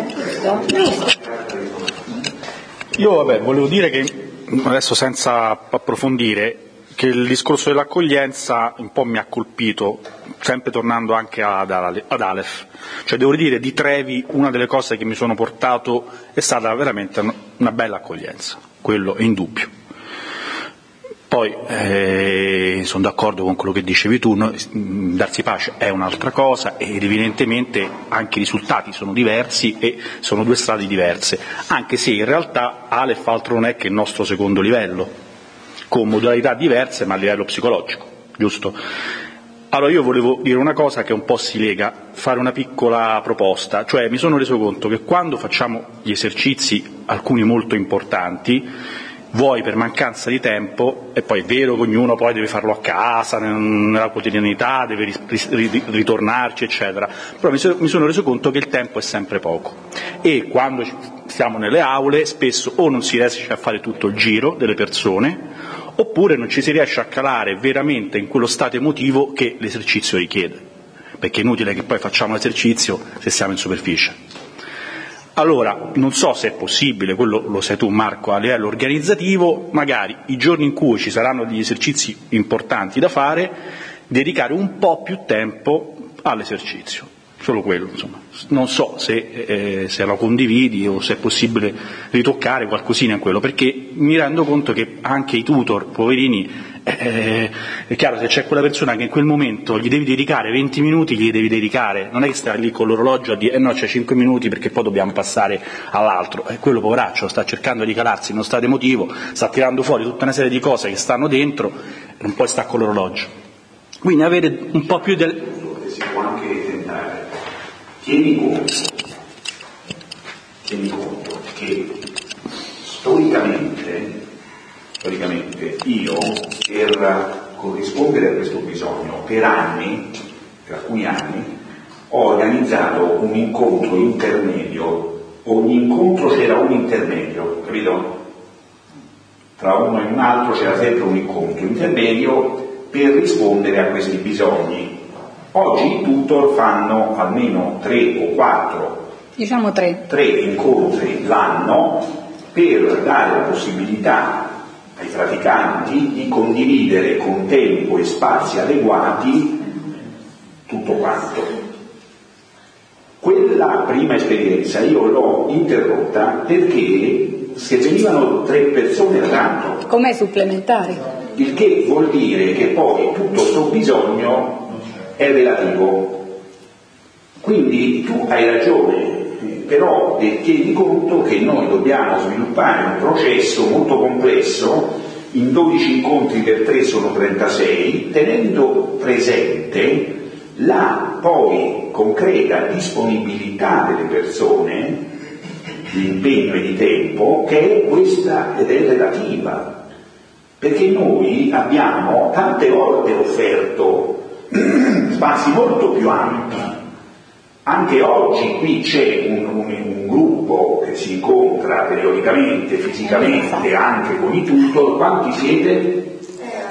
Io volevo dire che adesso, senza approfondire, che il discorso dell'accoglienza un po' mi ha colpito, sempre tornando anche ad Aleph. Cioè devo dire, di Trevi una delle cose che mi sono portato è stata veramente una bella accoglienza, quello è indubbio. Poi sono d'accordo con quello che dicevi tu, darsi pace è un'altra cosa, ed evidentemente anche i risultati sono diversi e sono due strade diverse, anche se in realtà Aleph altro non è che il nostro secondo livello, con modalità diverse ma a livello psicologico, giusto? Allora io volevo dire una cosa che un po' si lega, fare una piccola proposta, cioè mi sono reso conto che quando facciamo gli esercizi, alcuni molto importanti, vuoi per mancanza di tempo, e poi è vero che ognuno poi deve farlo a casa, nella quotidianità, deve ritornarci eccetera, però mi sono reso conto che il tempo è sempre poco, e quando siamo nelle aule spesso o non si riesce a fare tutto il giro delle persone, oppure non ci si riesce a calare veramente in quello stato emotivo che l'esercizio richiede, perché è inutile che poi facciamo l'esercizio se siamo in superficie. Allora, non so se è possibile, quello lo sai tu Marco, a livello organizzativo, magari i giorni in cui ci saranno degli esercizi importanti da fare, dedicare un po' più tempo all'esercizio. Solo quello, insomma. Non so se lo condividi o se è possibile ritoccare qualcosina in quello, perché mi rendo conto che anche i tutor, poverini, è chiaro, se c'è quella persona che in quel momento gli devi dedicare 20 minuti, gli devi dedicare, non è che stai lì con l'orologio a dire no, c'è 5 minuti perché poi dobbiamo passare all'altro, quello poveraccio sta cercando di calarsi in uno stato emotivo, sta tirando fuori tutta una serie di cose che stanno dentro, non puoi stare con l'orologio. Quindi avere un po' più del... Si può anche tentare. Tieni conto che storicamente io, per corrispondere a questo bisogno, per alcuni anni, ho organizzato un incontro intermedio. Ogni incontro c'era un intermedio, capito? Tra uno e un altro c'era sempre un incontro intermedio per rispondere a questi bisogni. Oggi i tutor fanno almeno 3 o 4, diciamo 3 incontri l'anno per dare la possibilità ai praticanti di condividere con tempo e spazi adeguati tutto quanto. Quella prima esperienza io l'ho interrotta perché se venivano 3 persone era tanto. Com'è supplementare? Il che vuol dire che poi tutto sto bisogno è relativo. Quindi tu hai ragione, però tieni conto che noi dobbiamo sviluppare un processo molto complesso, in 12 incontri per 3 sono 36, tenendo presente la poi concreta disponibilità delle persone di impegno e di tempo, che è questa ed è relativa, perché noi abbiamo tante volte offerto spazi molto più ampi. Anche oggi qui c'è un gruppo che si incontra periodicamente, fisicamente, anche con i tutor. Quanti siete?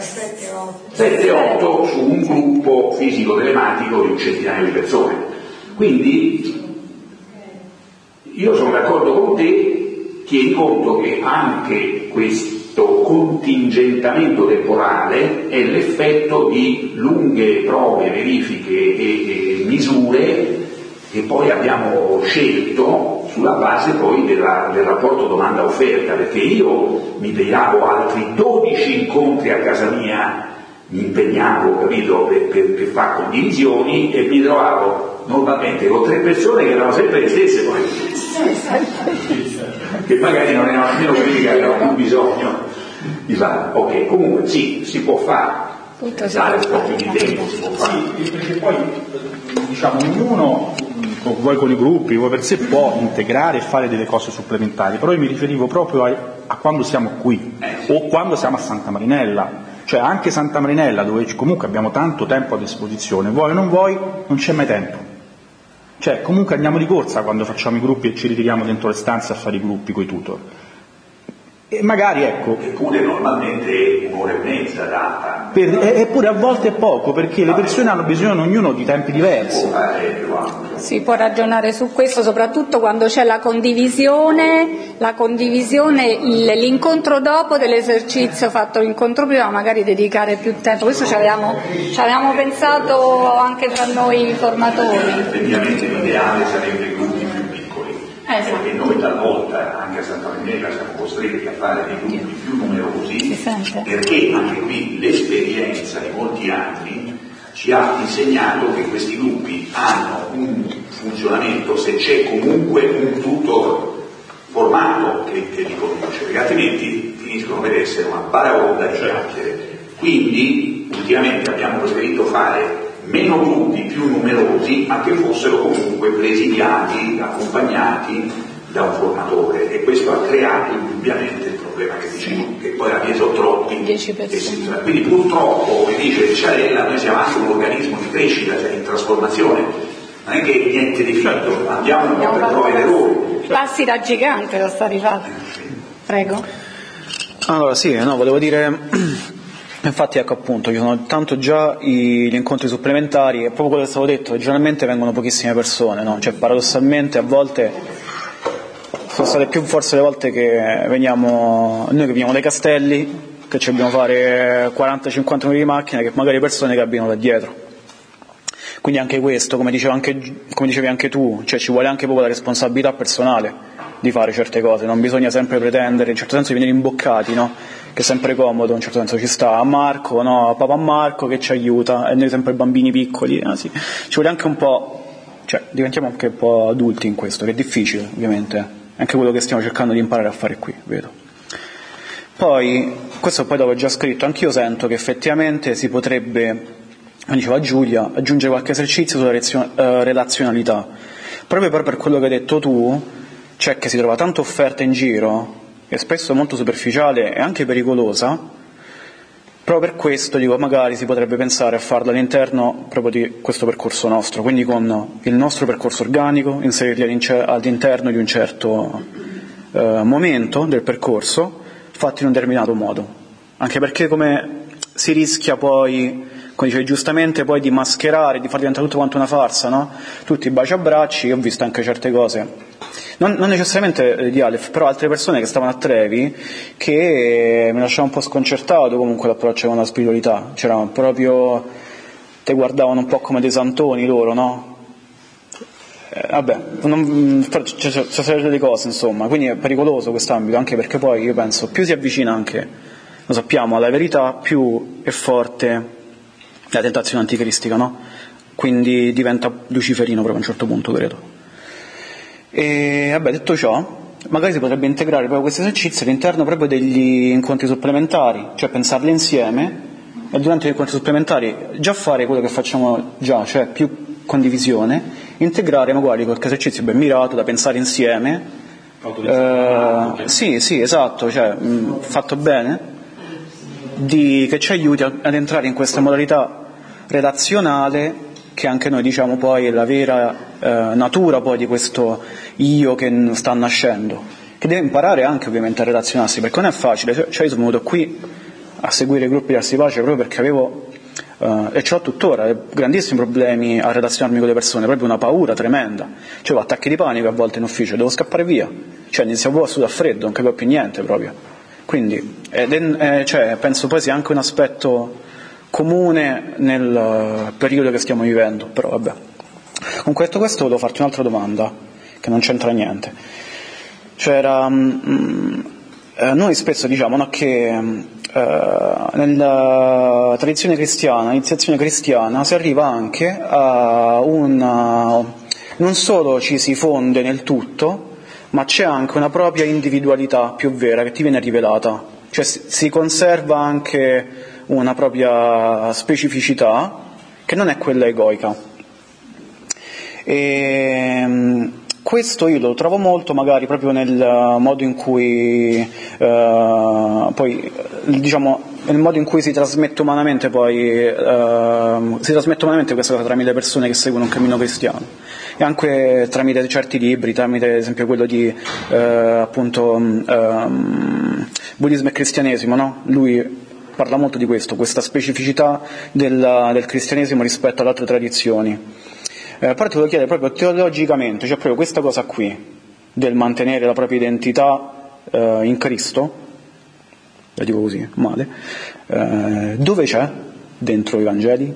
7-8 su un gruppo fisico-telematico di un centinaio di persone. Quindi io sono d'accordo con te, tieni conto che anche questo contingentamento temporale è l'effetto di lunghe prove, verifiche e misure che poi abbiamo scelto sulla base poi del rapporto domanda-offerta, perché io mi pigliavo altri 12 incontri a casa mia, mi impegnavo, capito, per fare condivisioni, e mi trovavo normalmente con 3 persone che erano sempre le stesse poi, che magari non erano nemmeno quelli che avevano più bisogno di fare. Ok, comunque sì, si può fare, dare un po' più di tempo, si può fare. Sì, perché poi diciamo ognuno, voi con i gruppi, voi per sé, può integrare e fare delle cose supplementari, però io mi riferivo proprio a quando siamo qui o quando siamo a Santa Marinella. Cioè anche Santa Marinella, dove comunque abbiamo tanto tempo a disposizione, vuoi o non vuoi, non c'è mai tempo. Cioè comunque andiamo di corsa quando facciamo i gruppi e ci ritiriamo dentro le stanze a fare i gruppi coi tutor. E magari, ecco, eppure normalmente 1 ora e mezza data. Eppure a volte è poco, perché le persone hanno bisogno ognuno di tempi diversi. Si può ragionare su questo, soprattutto quando c'è la condivisione, l'incontro dopo dell'esercizio fatto l'incontro prima, magari dedicare più tempo. Questo ci avevamo pensato anche tra noi formatori. Effettivamente l'ideale sarebbe gruppi più piccoli, perché noi talvolta anche a Santa Marinella siamo costretti a fare dei gruppi più numerosi, perché anche qui l'esperienza di molti anni ci ha insegnato che questi gruppi hanno un funzionamento se c'è comunque un tutor formato che li conduce, perché altrimenti finiscono per essere una baraonda di chiacchiere. Quindi ultimamente abbiamo preferito fare meno gruppi più numerosi, ma che fossero comunque presidiati, accompagnati da un formatore, e questo ha creato indubbiamente il problema che dicevo, che poi alla sono troppi, 10 persone. Quindi purtroppo, come dice Ciarella, noi siamo anche un organismo di crescita, cioè di trasformazione, non è che niente di finito, andiamo un po' per prove ed errori. Passi da gigante lo sta rifacendo. Prego. Allora sì, volevo dire, infatti ecco appunto, ci sono tanto già gli incontri supplementari, e proprio quello che stavo detto, che generalmente vengono pochissime persone, no? Cioè paradossalmente a volte sono state più forse le volte che noi che veniamo dai castelli, che ci dobbiamo fare 40-50 minuti di macchina, che magari persone che abitano da dietro. Quindi anche questo, come dicevi anche tu, cioè ci vuole anche proprio la responsabilità personale di fare certe cose, non bisogna sempre pretendere, in certo senso, di venire imboccati, no? Che è sempre comodo, in un certo senso ci sta a Marco, no? A papà Marco che ci aiuta, e noi sempre bambini piccoli, sì. Ci vuole anche un po', cioè diventiamo anche un po' adulti in questo, che è difficile ovviamente, anche quello che stiamo cercando di imparare a fare qui, vedo. Poi, questo poi dopo è già scritto, anch'io sento che effettivamente si potrebbe, come diceva Giulia, aggiungere qualche esercizio sulla relazionalità, proprio per quello che hai detto tu, cioè che si trova tanta offerta in giro, e spesso molto superficiale e anche pericolosa. Proprio per questo dico, magari si potrebbe pensare a farlo all'interno proprio di questo percorso nostro, quindi con il nostro percorso organico, inserirli all'interno di un certo momento del percorso, fatti in un determinato modo, anche perché come si rischia poi, come dicevi giustamente, poi di mascherare, di far diventare tutto quanto una farsa, no? Tutti baci a bracci. Io ho visto anche certe cose, non necessariamente di Aleph, però altre persone che stavano a Trevi che mi lasciavano un po' sconcertato comunque l'approccio con la spiritualità, c'erano proprio, te guardavano un po' come dei santoni loro, no? C'è delle cose, insomma, quindi è pericoloso quest'ambito, anche perché poi io penso più si avvicina anche, lo sappiamo, alla verità, più è forte la tentazione anticristica, no? quindi diventa luciferino proprio a un certo punto, credo. E vabbè, detto ciò, magari si potrebbe integrare proprio questi esercizi all'interno proprio degli incontri supplementari, cioè pensarli insieme e durante gli incontri supplementari già fare quello che facciamo già, cioè più condivisione, integrare magari qualche esercizio ben mirato da pensare insieme. Sì, esatto, cioè fatto bene, che ci aiuti ad entrare in questa modalità relazionale che anche noi diciamo poi è la vera natura poi di questo io che sta nascendo, che deve imparare anche ovviamente a relazionarsi, perché non è facile. Cioè io sono venuto qui a seguire i gruppi di Arsi Pace proprio perché avevo e ce l'ho tuttora grandissimi problemi a relazionarmi con le persone, proprio una paura tremenda, cioè attacchi di panico a volte in ufficio, devo scappare via, cioè iniziavo a sudare freddo, non capivo più niente proprio. Quindi cioè, penso poi sia anche un aspetto comune nel periodo che stiamo vivendo, però vabbè. Con questo volevo farti un'altra domanda che non c'entra niente, cioè noi spesso diciamo, no, che nella tradizione cristiana, iniziazione cristiana, si arriva anche a non solo ci si fonde nel tutto, ma c'è anche una propria individualità più vera che ti viene rivelata, cioè si conserva anche una propria specificità che non è quella egoica. E questo io lo trovo molto magari proprio nel modo in cui poi diciamo nel modo in cui si trasmette umanamente questa cosa tramite persone che seguono un cammino cristiano, e anche tramite certi libri, tramite ad esempio quello di appunto Buddismo e Cristianesimo, no? Lui parla molto di questa specificità del cristianesimo rispetto alle altre tradizioni. Però ti volevo chiedere proprio teologicamente, cioè proprio questa cosa qui del mantenere la propria identità in Cristo, la dico così, male, dove c'è dentro i Vangeli?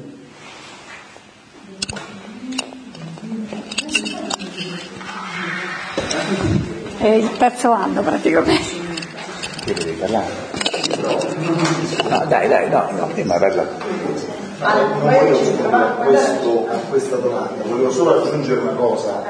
È il terzo anno praticamente. Che devi parlare? No, dai, no, prima parla. Non voglio rispondere a questa domanda, volevo solo aggiungere una cosa.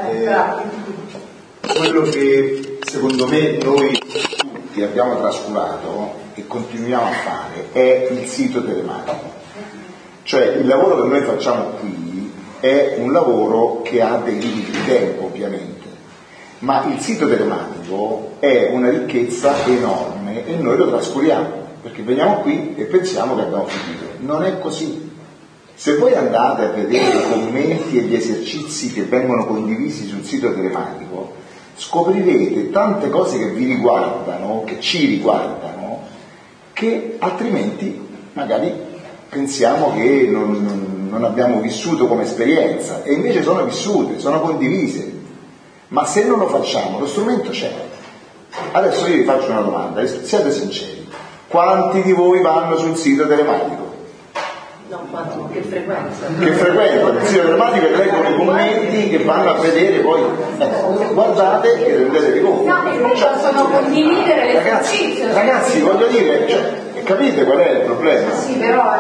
Quello che secondo me noi tutti abbiamo trascurato e continuiamo a fare è il sito telematico. Cioè il lavoro che noi facciamo qui è un lavoro che ha dei limiti di tempo ovviamente, ma il sito telematico è una ricchezza enorme e noi lo trascuriamo, perché veniamo qui e pensiamo che abbiamo finito. Non è così. Se voi andate a vedere i commenti e gli esercizi che vengono condivisi sul sito telematico, scoprirete tante cose che vi riguardano, che ci riguardano, che altrimenti magari pensiamo che non abbiamo vissuto come esperienza, e invece sono vissute, sono condivise. Ma se non lo facciamo, lo strumento c'è. Adesso io vi faccio una domanda, siate sinceri: quanti di voi vanno sul sito telematico? Che frequenza? Che frequentano il sito telematico e leggono i commenti che vanno a vedere poi. Guardate e rendetevi conto. No, e poi possono condividere l'esercizio. Ragazzi, voglio dire, capite qual è il problema? Sì, però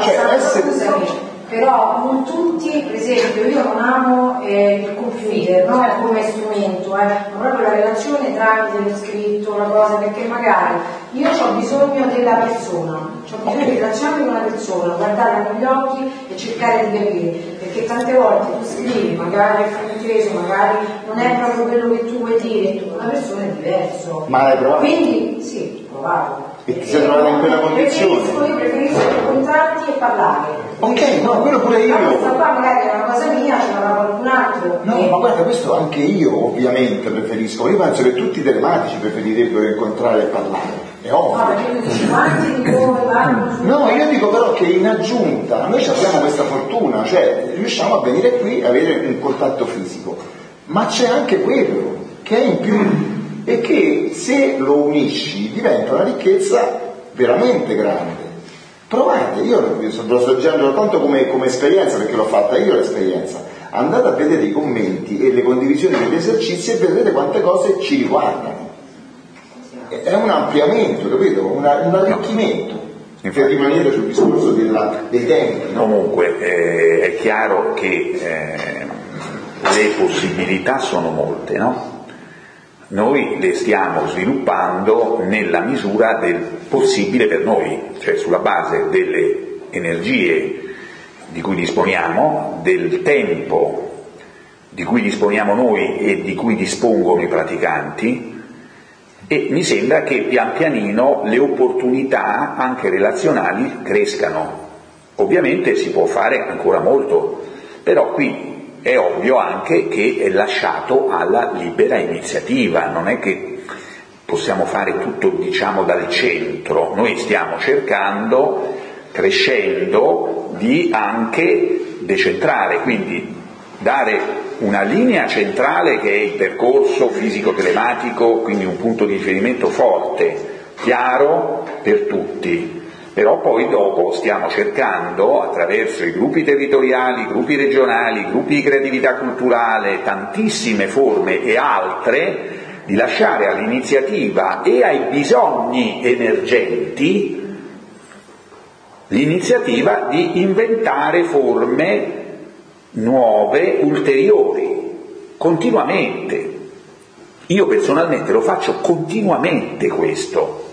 però non tutti, per esempio, io non amo il computer, non è come strumento, ma proprio la relazione tramite lo scritto, la cosa, perché magari io ho bisogno della persona, ho bisogno di relazionarmi con una persona, guardarla negli occhi e cercare di capire, perché tante volte tu scrivi, magari è frainteso, magari non è proprio quello che tu vuoi dire, una persona è diverso. Ma l'hai provato? Quindi sì, ho provato. E ti sei trovato in quella condizione? Io preferisco incontrarti e parlare. Ok, no, quello pure io. Questa qua magari è una cosa mia, ce l'avrà qualcun altro. No, ma guarda, questo anche io ovviamente preferisco. Io penso che tutti i telematici preferirebbero incontrare e parlare. È ovvio. No, io dico però che in aggiunta noi abbiamo questa fortuna, cioè riusciamo a venire qui e avere un contatto fisico. Ma c'è anche quello che è in più e che se lo unisci diventa una ricchezza veramente grande. Provate, io lo sto dicendo tanto come esperienza, perché l'ho fatta io l'esperienza. Andate a vedere i commenti e le condivisioni degli esercizi e vedrete quante cose ci riguardano. È un ampliamento, capito? Un arricchimento. Per rimanere sul discorso dei tempi, no? Comunque è chiaro che le possibilità sono molte, no? Noi le stiamo sviluppando nella misura del possibile per noi, cioè sulla base delle energie di cui disponiamo, del tempo di cui disponiamo noi e di cui dispongono i praticanti, e mi sembra che pian pianino le opportunità anche relazionali crescano. Ovviamente si può fare ancora molto, però qui è ovvio anche che è lasciato alla libera iniziativa, non è che possiamo fare tutto, diciamo, dal centro. Noi stiamo cercando, crescendo, di anche decentrare, quindi dare una linea centrale che è il percorso fisico-telematico, quindi un punto di riferimento forte, chiaro per tutti. Però poi dopo stiamo cercando, attraverso i gruppi territoriali, i gruppi regionali, i gruppi di creatività culturale, tantissime forme e altre, di lasciare all'iniziativa e ai bisogni emergenti l'iniziativa di inventare forme nuove, ulteriori, continuamente. Io personalmente lo faccio continuamente questo.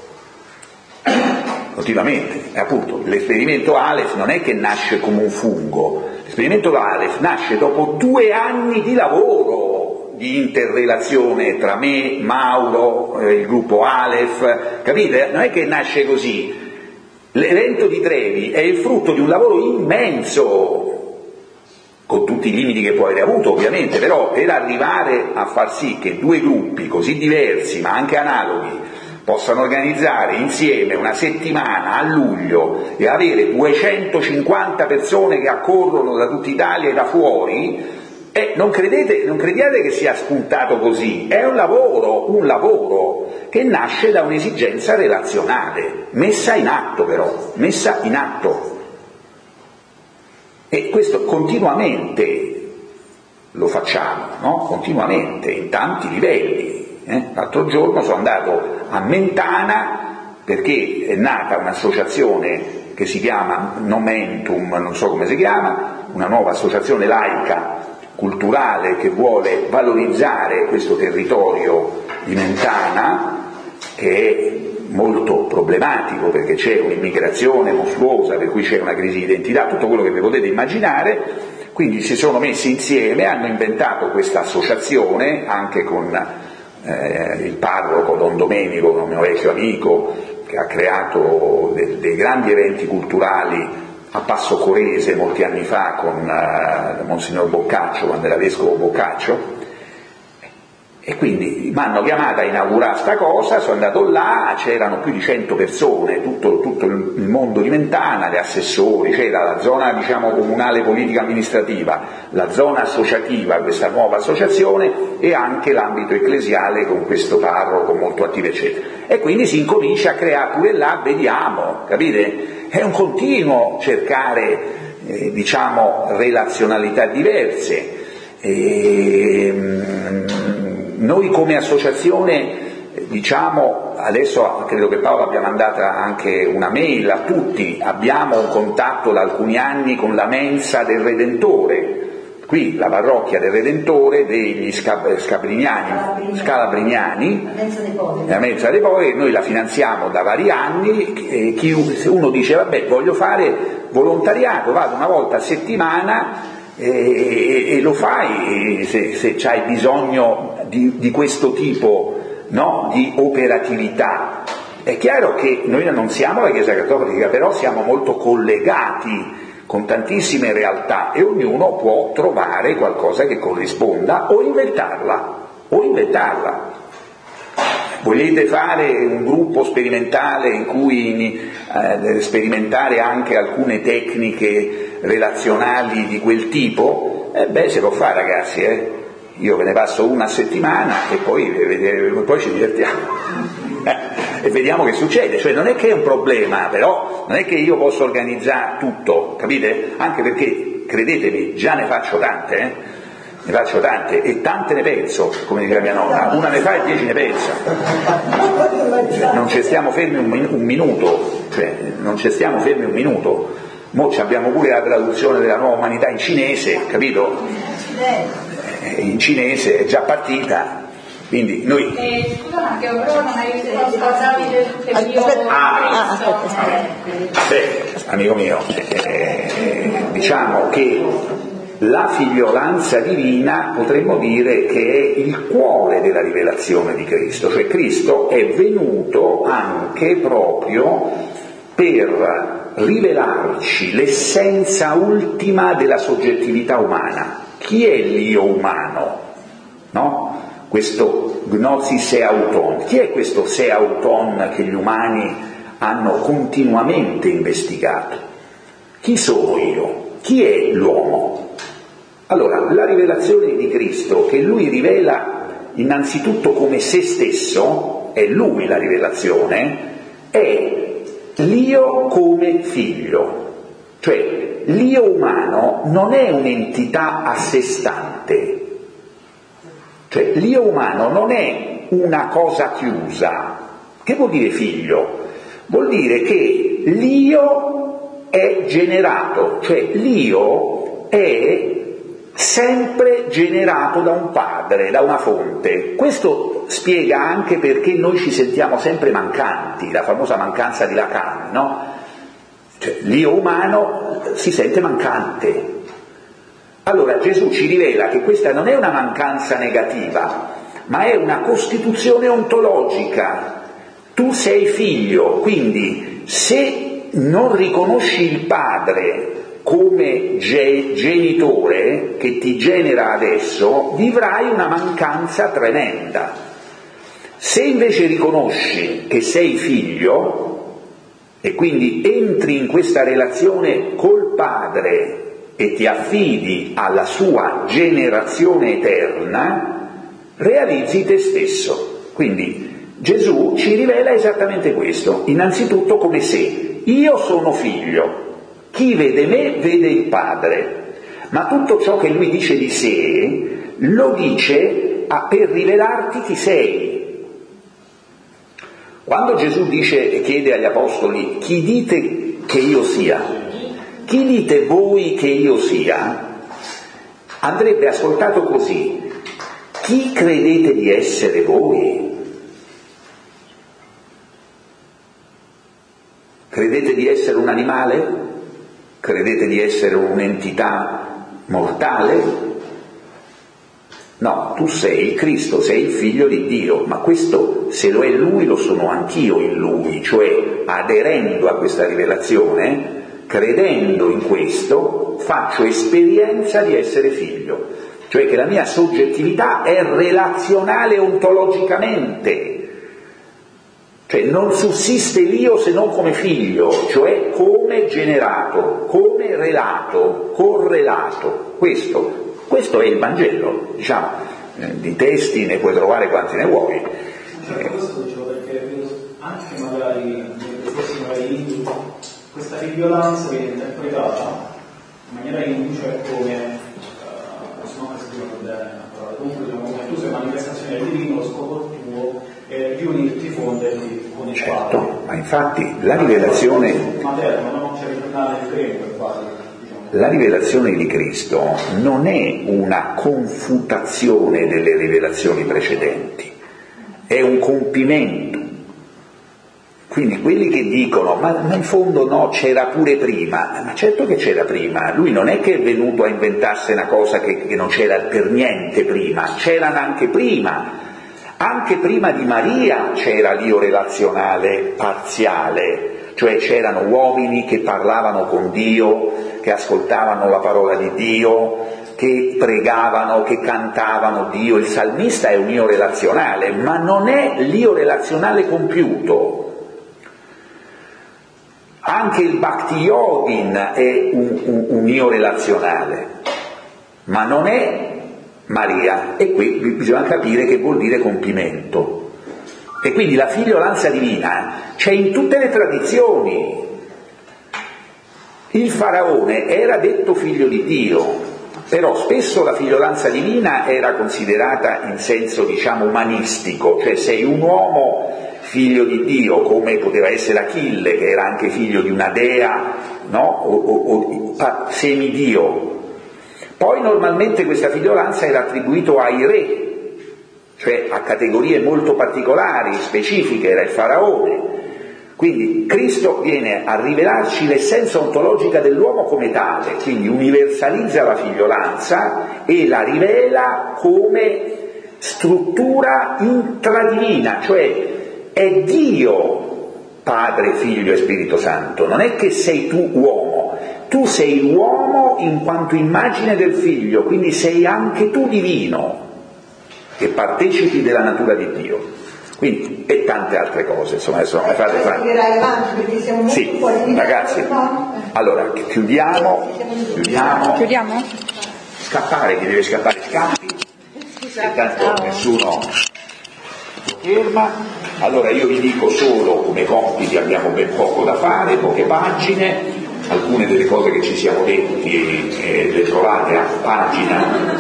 Continuamente, e appunto l'esperimento Aleph non è che nasce come un fungo, l'esperimento Aleph nasce dopo 2 anni di lavoro, di interrelazione tra me, Mauro, il gruppo Aleph, capite? Non è che nasce così. L'evento di Trevi è il frutto di un lavoro immenso, con tutti i limiti che può aver avuto ovviamente, però per arrivare a far sì che 2 gruppi così diversi ma anche analoghi possano organizzare insieme una settimana a luglio e avere 250 persone che accorrono da tutta Italia e da fuori, non crediate che sia spuntato così, è un lavoro che nasce da un'esigenza relazionale, messa in atto. E questo continuamente lo facciamo, no? Continuamente, in tanti livelli. L'altro giorno sono andato a Mentana perché è nata un'associazione che si chiama Momentum, non so come si chiama, una nuova associazione laica culturale che vuole valorizzare questo territorio di Mentana, che è molto problematico perché c'è un'immigrazione mostruosa, per cui c'è una crisi di identità, tutto quello che vi potete immaginare. Quindi si sono messi insieme, hanno inventato questa associazione anche con il parroco Don Domenico, un mio vecchio amico, che ha creato dei grandi eventi culturali a Passo Corese molti anni fa con Monsignor Boccaccio, quando era vescovo Boccaccio, e quindi mi hanno chiamato a inaugurare sta cosa, sono andato là, c'erano più di 100 persone, tutto il mondo di Mentana, gli assessori, c'era la zona, diciamo, comunale politica amministrativa, la zona associativa, questa nuova associazione, e anche l'ambito ecclesiale con questo parroco molto attivo, eccetera. E quindi si incomincia a creare pure là, vediamo, capite? È un continuo cercare, diciamo, relazionalità diverse. Noi come associazione, diciamo, adesso credo che Paolo abbia mandato anche una mail a tutti, abbiamo un contatto da alcuni anni con la mensa del Redentore, qui la parrocchia del Redentore degli Scalabrignani, la mensa dei poveri, noi la finanziamo da vari anni, e uno dice vabbè voglio fare volontariato, vado una volta a settimana, e lo fai se c'hai bisogno di questo tipo, no? Di operatività. È chiaro che noi non siamo la Chiesa Cattolica, però siamo molto collegati con tantissime realtà e ognuno può trovare qualcosa che corrisponda o inventarla. Volete fare un gruppo sperimentale in cui sperimentare anche alcune tecniche relazionali di quel tipo? Si può fare, ragazzi, Io ve ne passo una a settimana e poi ci divertiamo e vediamo che succede. Cioè non è che è un problema, però non è che io posso organizzare tutto, capite? Anche perché, credetemi, già ne faccio tante, ne faccio tante e tante ne penso, come diceva mia nonna, una ne fa e 10 ne pensa. Non ci stiamo fermi un minuto, non ci stiamo fermi un minuto. Mo' abbiamo pure la traduzione della Nuova Umanità in cinese, capito? In cinese è già partita, quindi noi... Scusa, ma che però non hai risposto a Davide amico mio, diciamo che la figliolanza divina potremmo dire che è il cuore della rivelazione di Cristo, cioè Cristo è venuto anche proprio per rivelarci l'essenza ultima della soggettività umana. Chi è l'io umano? No? Questo gnosis eauton. Chi è questo seauton che gli umani hanno continuamente investigato? Chi sono io? Chi è l'uomo? Allora, la rivelazione di Cristo, che lui rivela innanzitutto come se stesso, è lui la rivelazione, è l'io come figlio. Cioè, l'io umano non è un'entità a sé stante. Cioè, l'io umano non è una cosa chiusa. Che vuol dire figlio? Vuol dire che l'io è generato, cioè l'io è sempre generato da un padre, da una fonte. Questo spiega anche perché noi ci sentiamo sempre mancanti, la famosa mancanza di Lacan, no? Cioè, l'io umano si sente mancante. Allora Gesù ci rivela che questa non è una mancanza negativa, ma è una costituzione ontologica. Tu sei figlio, quindi se non riconosci il padre come genitore che ti genera adesso, vivrai una mancanza tremenda. Se invece riconosci che sei figlio e quindi entri in questa relazione col padre e ti affidi alla sua generazione eterna, realizzi te stesso. Quindi Gesù ci rivela esattamente questo, innanzitutto come se io sono figlio. Chi vede me vede il Padre, ma tutto ciò che lui dice di sé lo dice per rivelarti chi sei. Quando Gesù dice e chiede agli apostoli chi dite che io sia, chi dite voi che io sia, andrebbe ascoltato così: chi credete di essere voi? Credete di essere un animale? Credete di essere un'entità mortale? No, tu sei il Cristo, sei il figlio di Dio, ma questo, se lo è lui, lo sono anch'io in lui, cioè aderendo a questa rivelazione, credendo in questo, faccio esperienza di essere figlio, cioè che la mia soggettività è relazionale ontologicamente. Cioè non sussiste l'io se non come figlio, cioè come generato, come relato, correlato. Questo è il Vangelo, diciamo, di testi ne puoi trovare quanti ne vuoi. Questo dicevo perché anche magari questa riviolanza viene interpretata in maniera induce come non si dice bene, comunque come tu sei manifestazione del divino, lo scopo tuo è di unirti fonderti con il Certo, Padre. ma infatti la rivelazione La rivelazione di Cristo non è una confutazione delle rivelazioni precedenti, è un compimento. Quindi quelli che dicono ma in fondo no, c'era pure prima, ma certo che c'era prima, lui non è che è venuto a inventarsi una cosa che non c'era per niente prima, c'erano anche prima di Maria c'era l'io relazionale parziale, cioè c'erano uomini che parlavano con Dio, che ascoltavano la parola di Dio, che pregavano, che cantavano Dio. Il salmista è un io relazionale, ma non è l'io relazionale compiuto. Anche il Bhakti Yogin è un io relazionale, ma non è Maria, e qui bisogna capire che vuol dire compimento. E quindi la figliolanza divina c'è in tutte le tradizioni. Il faraone era detto figlio di Dio, Però spesso la figliolanza divina era considerata in senso, diciamo, umanistico, cioè sei un uomo figlio di Dio, come poteva essere Achille, che era anche figlio di una dea, no? o semidio. Poi normalmente questa figliolanza era attribuita ai re, cioè a categorie molto particolari, specifiche, era il faraone. Quindi Cristo viene a rivelarci l'essenza ontologica dell'uomo come tale, quindi universalizza la figliolanza e la rivela come struttura intradivina, cioè è Dio Padre, Figlio e Spirito Santo, non è che sei tu uomo, tu sei uomo in quanto immagine del Figlio, quindi sei anche tu divino e partecipi della natura di Dio. Quindi, e tante altre cose, insomma, adesso non mi fate fare. Sì, ragazzi, allora chiudiamo. Scappare, chi deve scappare scappi, e tanto nessuno lo ferma. Allora io vi dico solo come compiti, abbiamo ben poco da fare, poche pagine. Alcune delle cose che ci siamo detti le trovate a pagina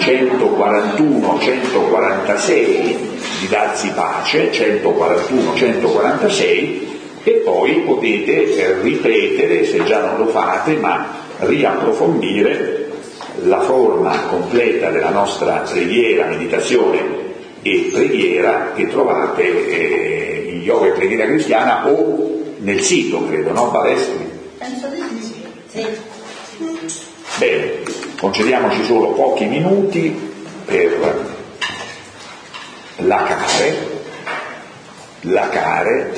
141-146 di Darsi Pace, 141-146, e poi potete ripetere, se già non lo fate, ma riapprofondire la forma completa della nostra preghiera, meditazione e preghiera che trovate in Yoga e Preghiera Cristiana o nel sito, credo, no? Palestri? Penso di sì. Bene, concediamoci solo pochi minuti per lacare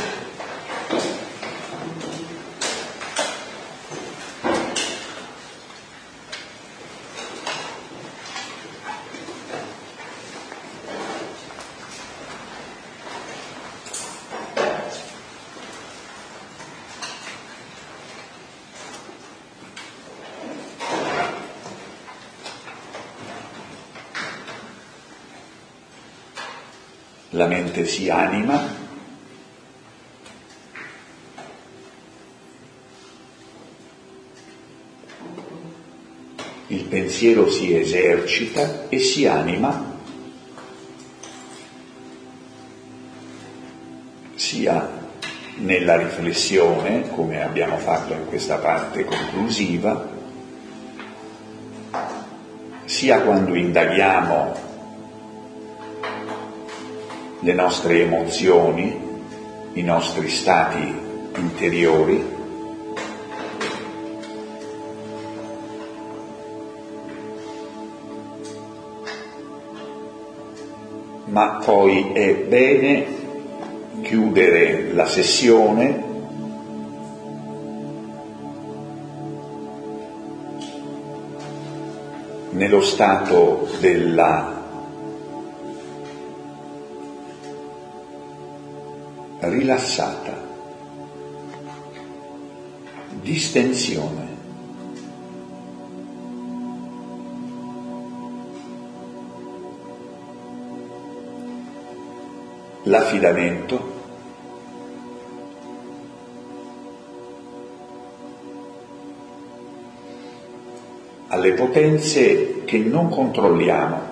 la mente si anima, il pensiero si esercita e si anima, sia nella riflessione, come abbiamo fatto in questa parte conclusiva, sia quando indaghiamo le nostre emozioni, i nostri stati interiori, ma poi è bene chiudere la sessione nello stato della rilassata distensione. L'affidamento alle potenze che non controlliamo,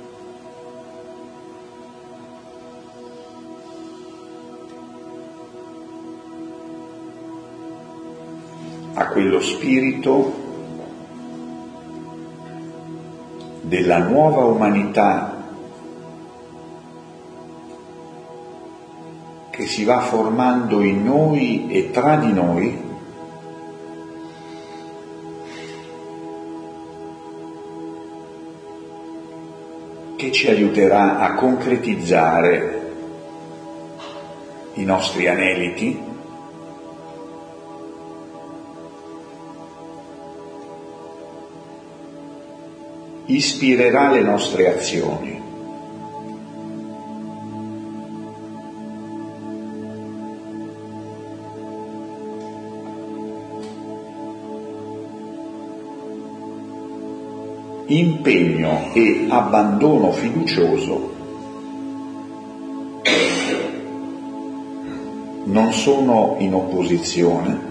a quello spirito della nuova umanità che si va formando in noi e tra di noi, che ci aiuterà a concretizzare i nostri aneliti, ispirerà le nostre azioni. Impegno e abbandono fiducioso non sono in opposizione,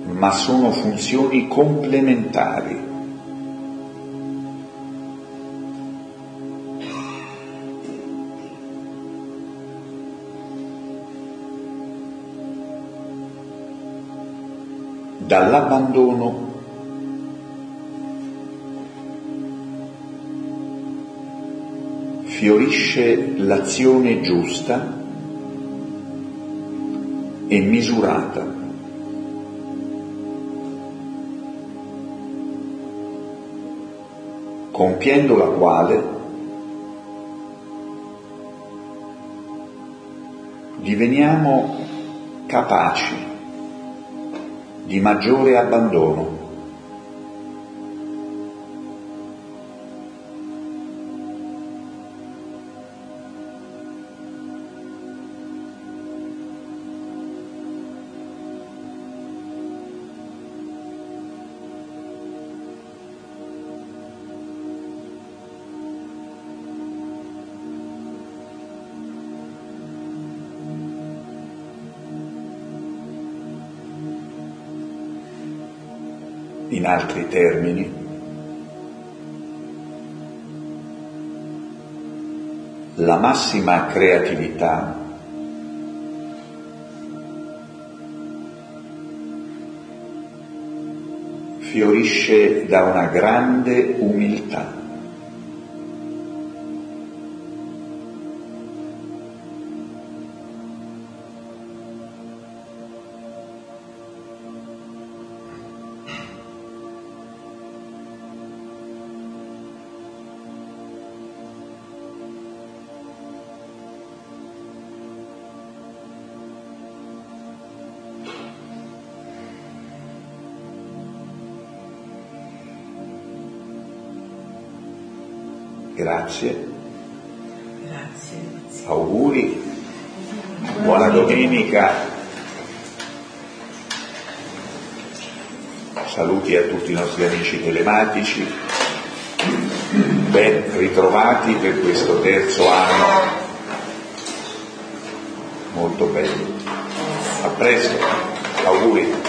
ma sono funzioni complementari. Dall'abbandono fiorisce l'azione giusta e misurata. Compiendo la quale diveniamo capaci di maggiore abbandono. In altri termini, la massima creatività fiorisce da una grande umiltà. Grazie. Auguri, buona domenica, saluti a tutti i nostri amici telematici, ben ritrovati per questo terzo anno, molto bello. A presto, auguri.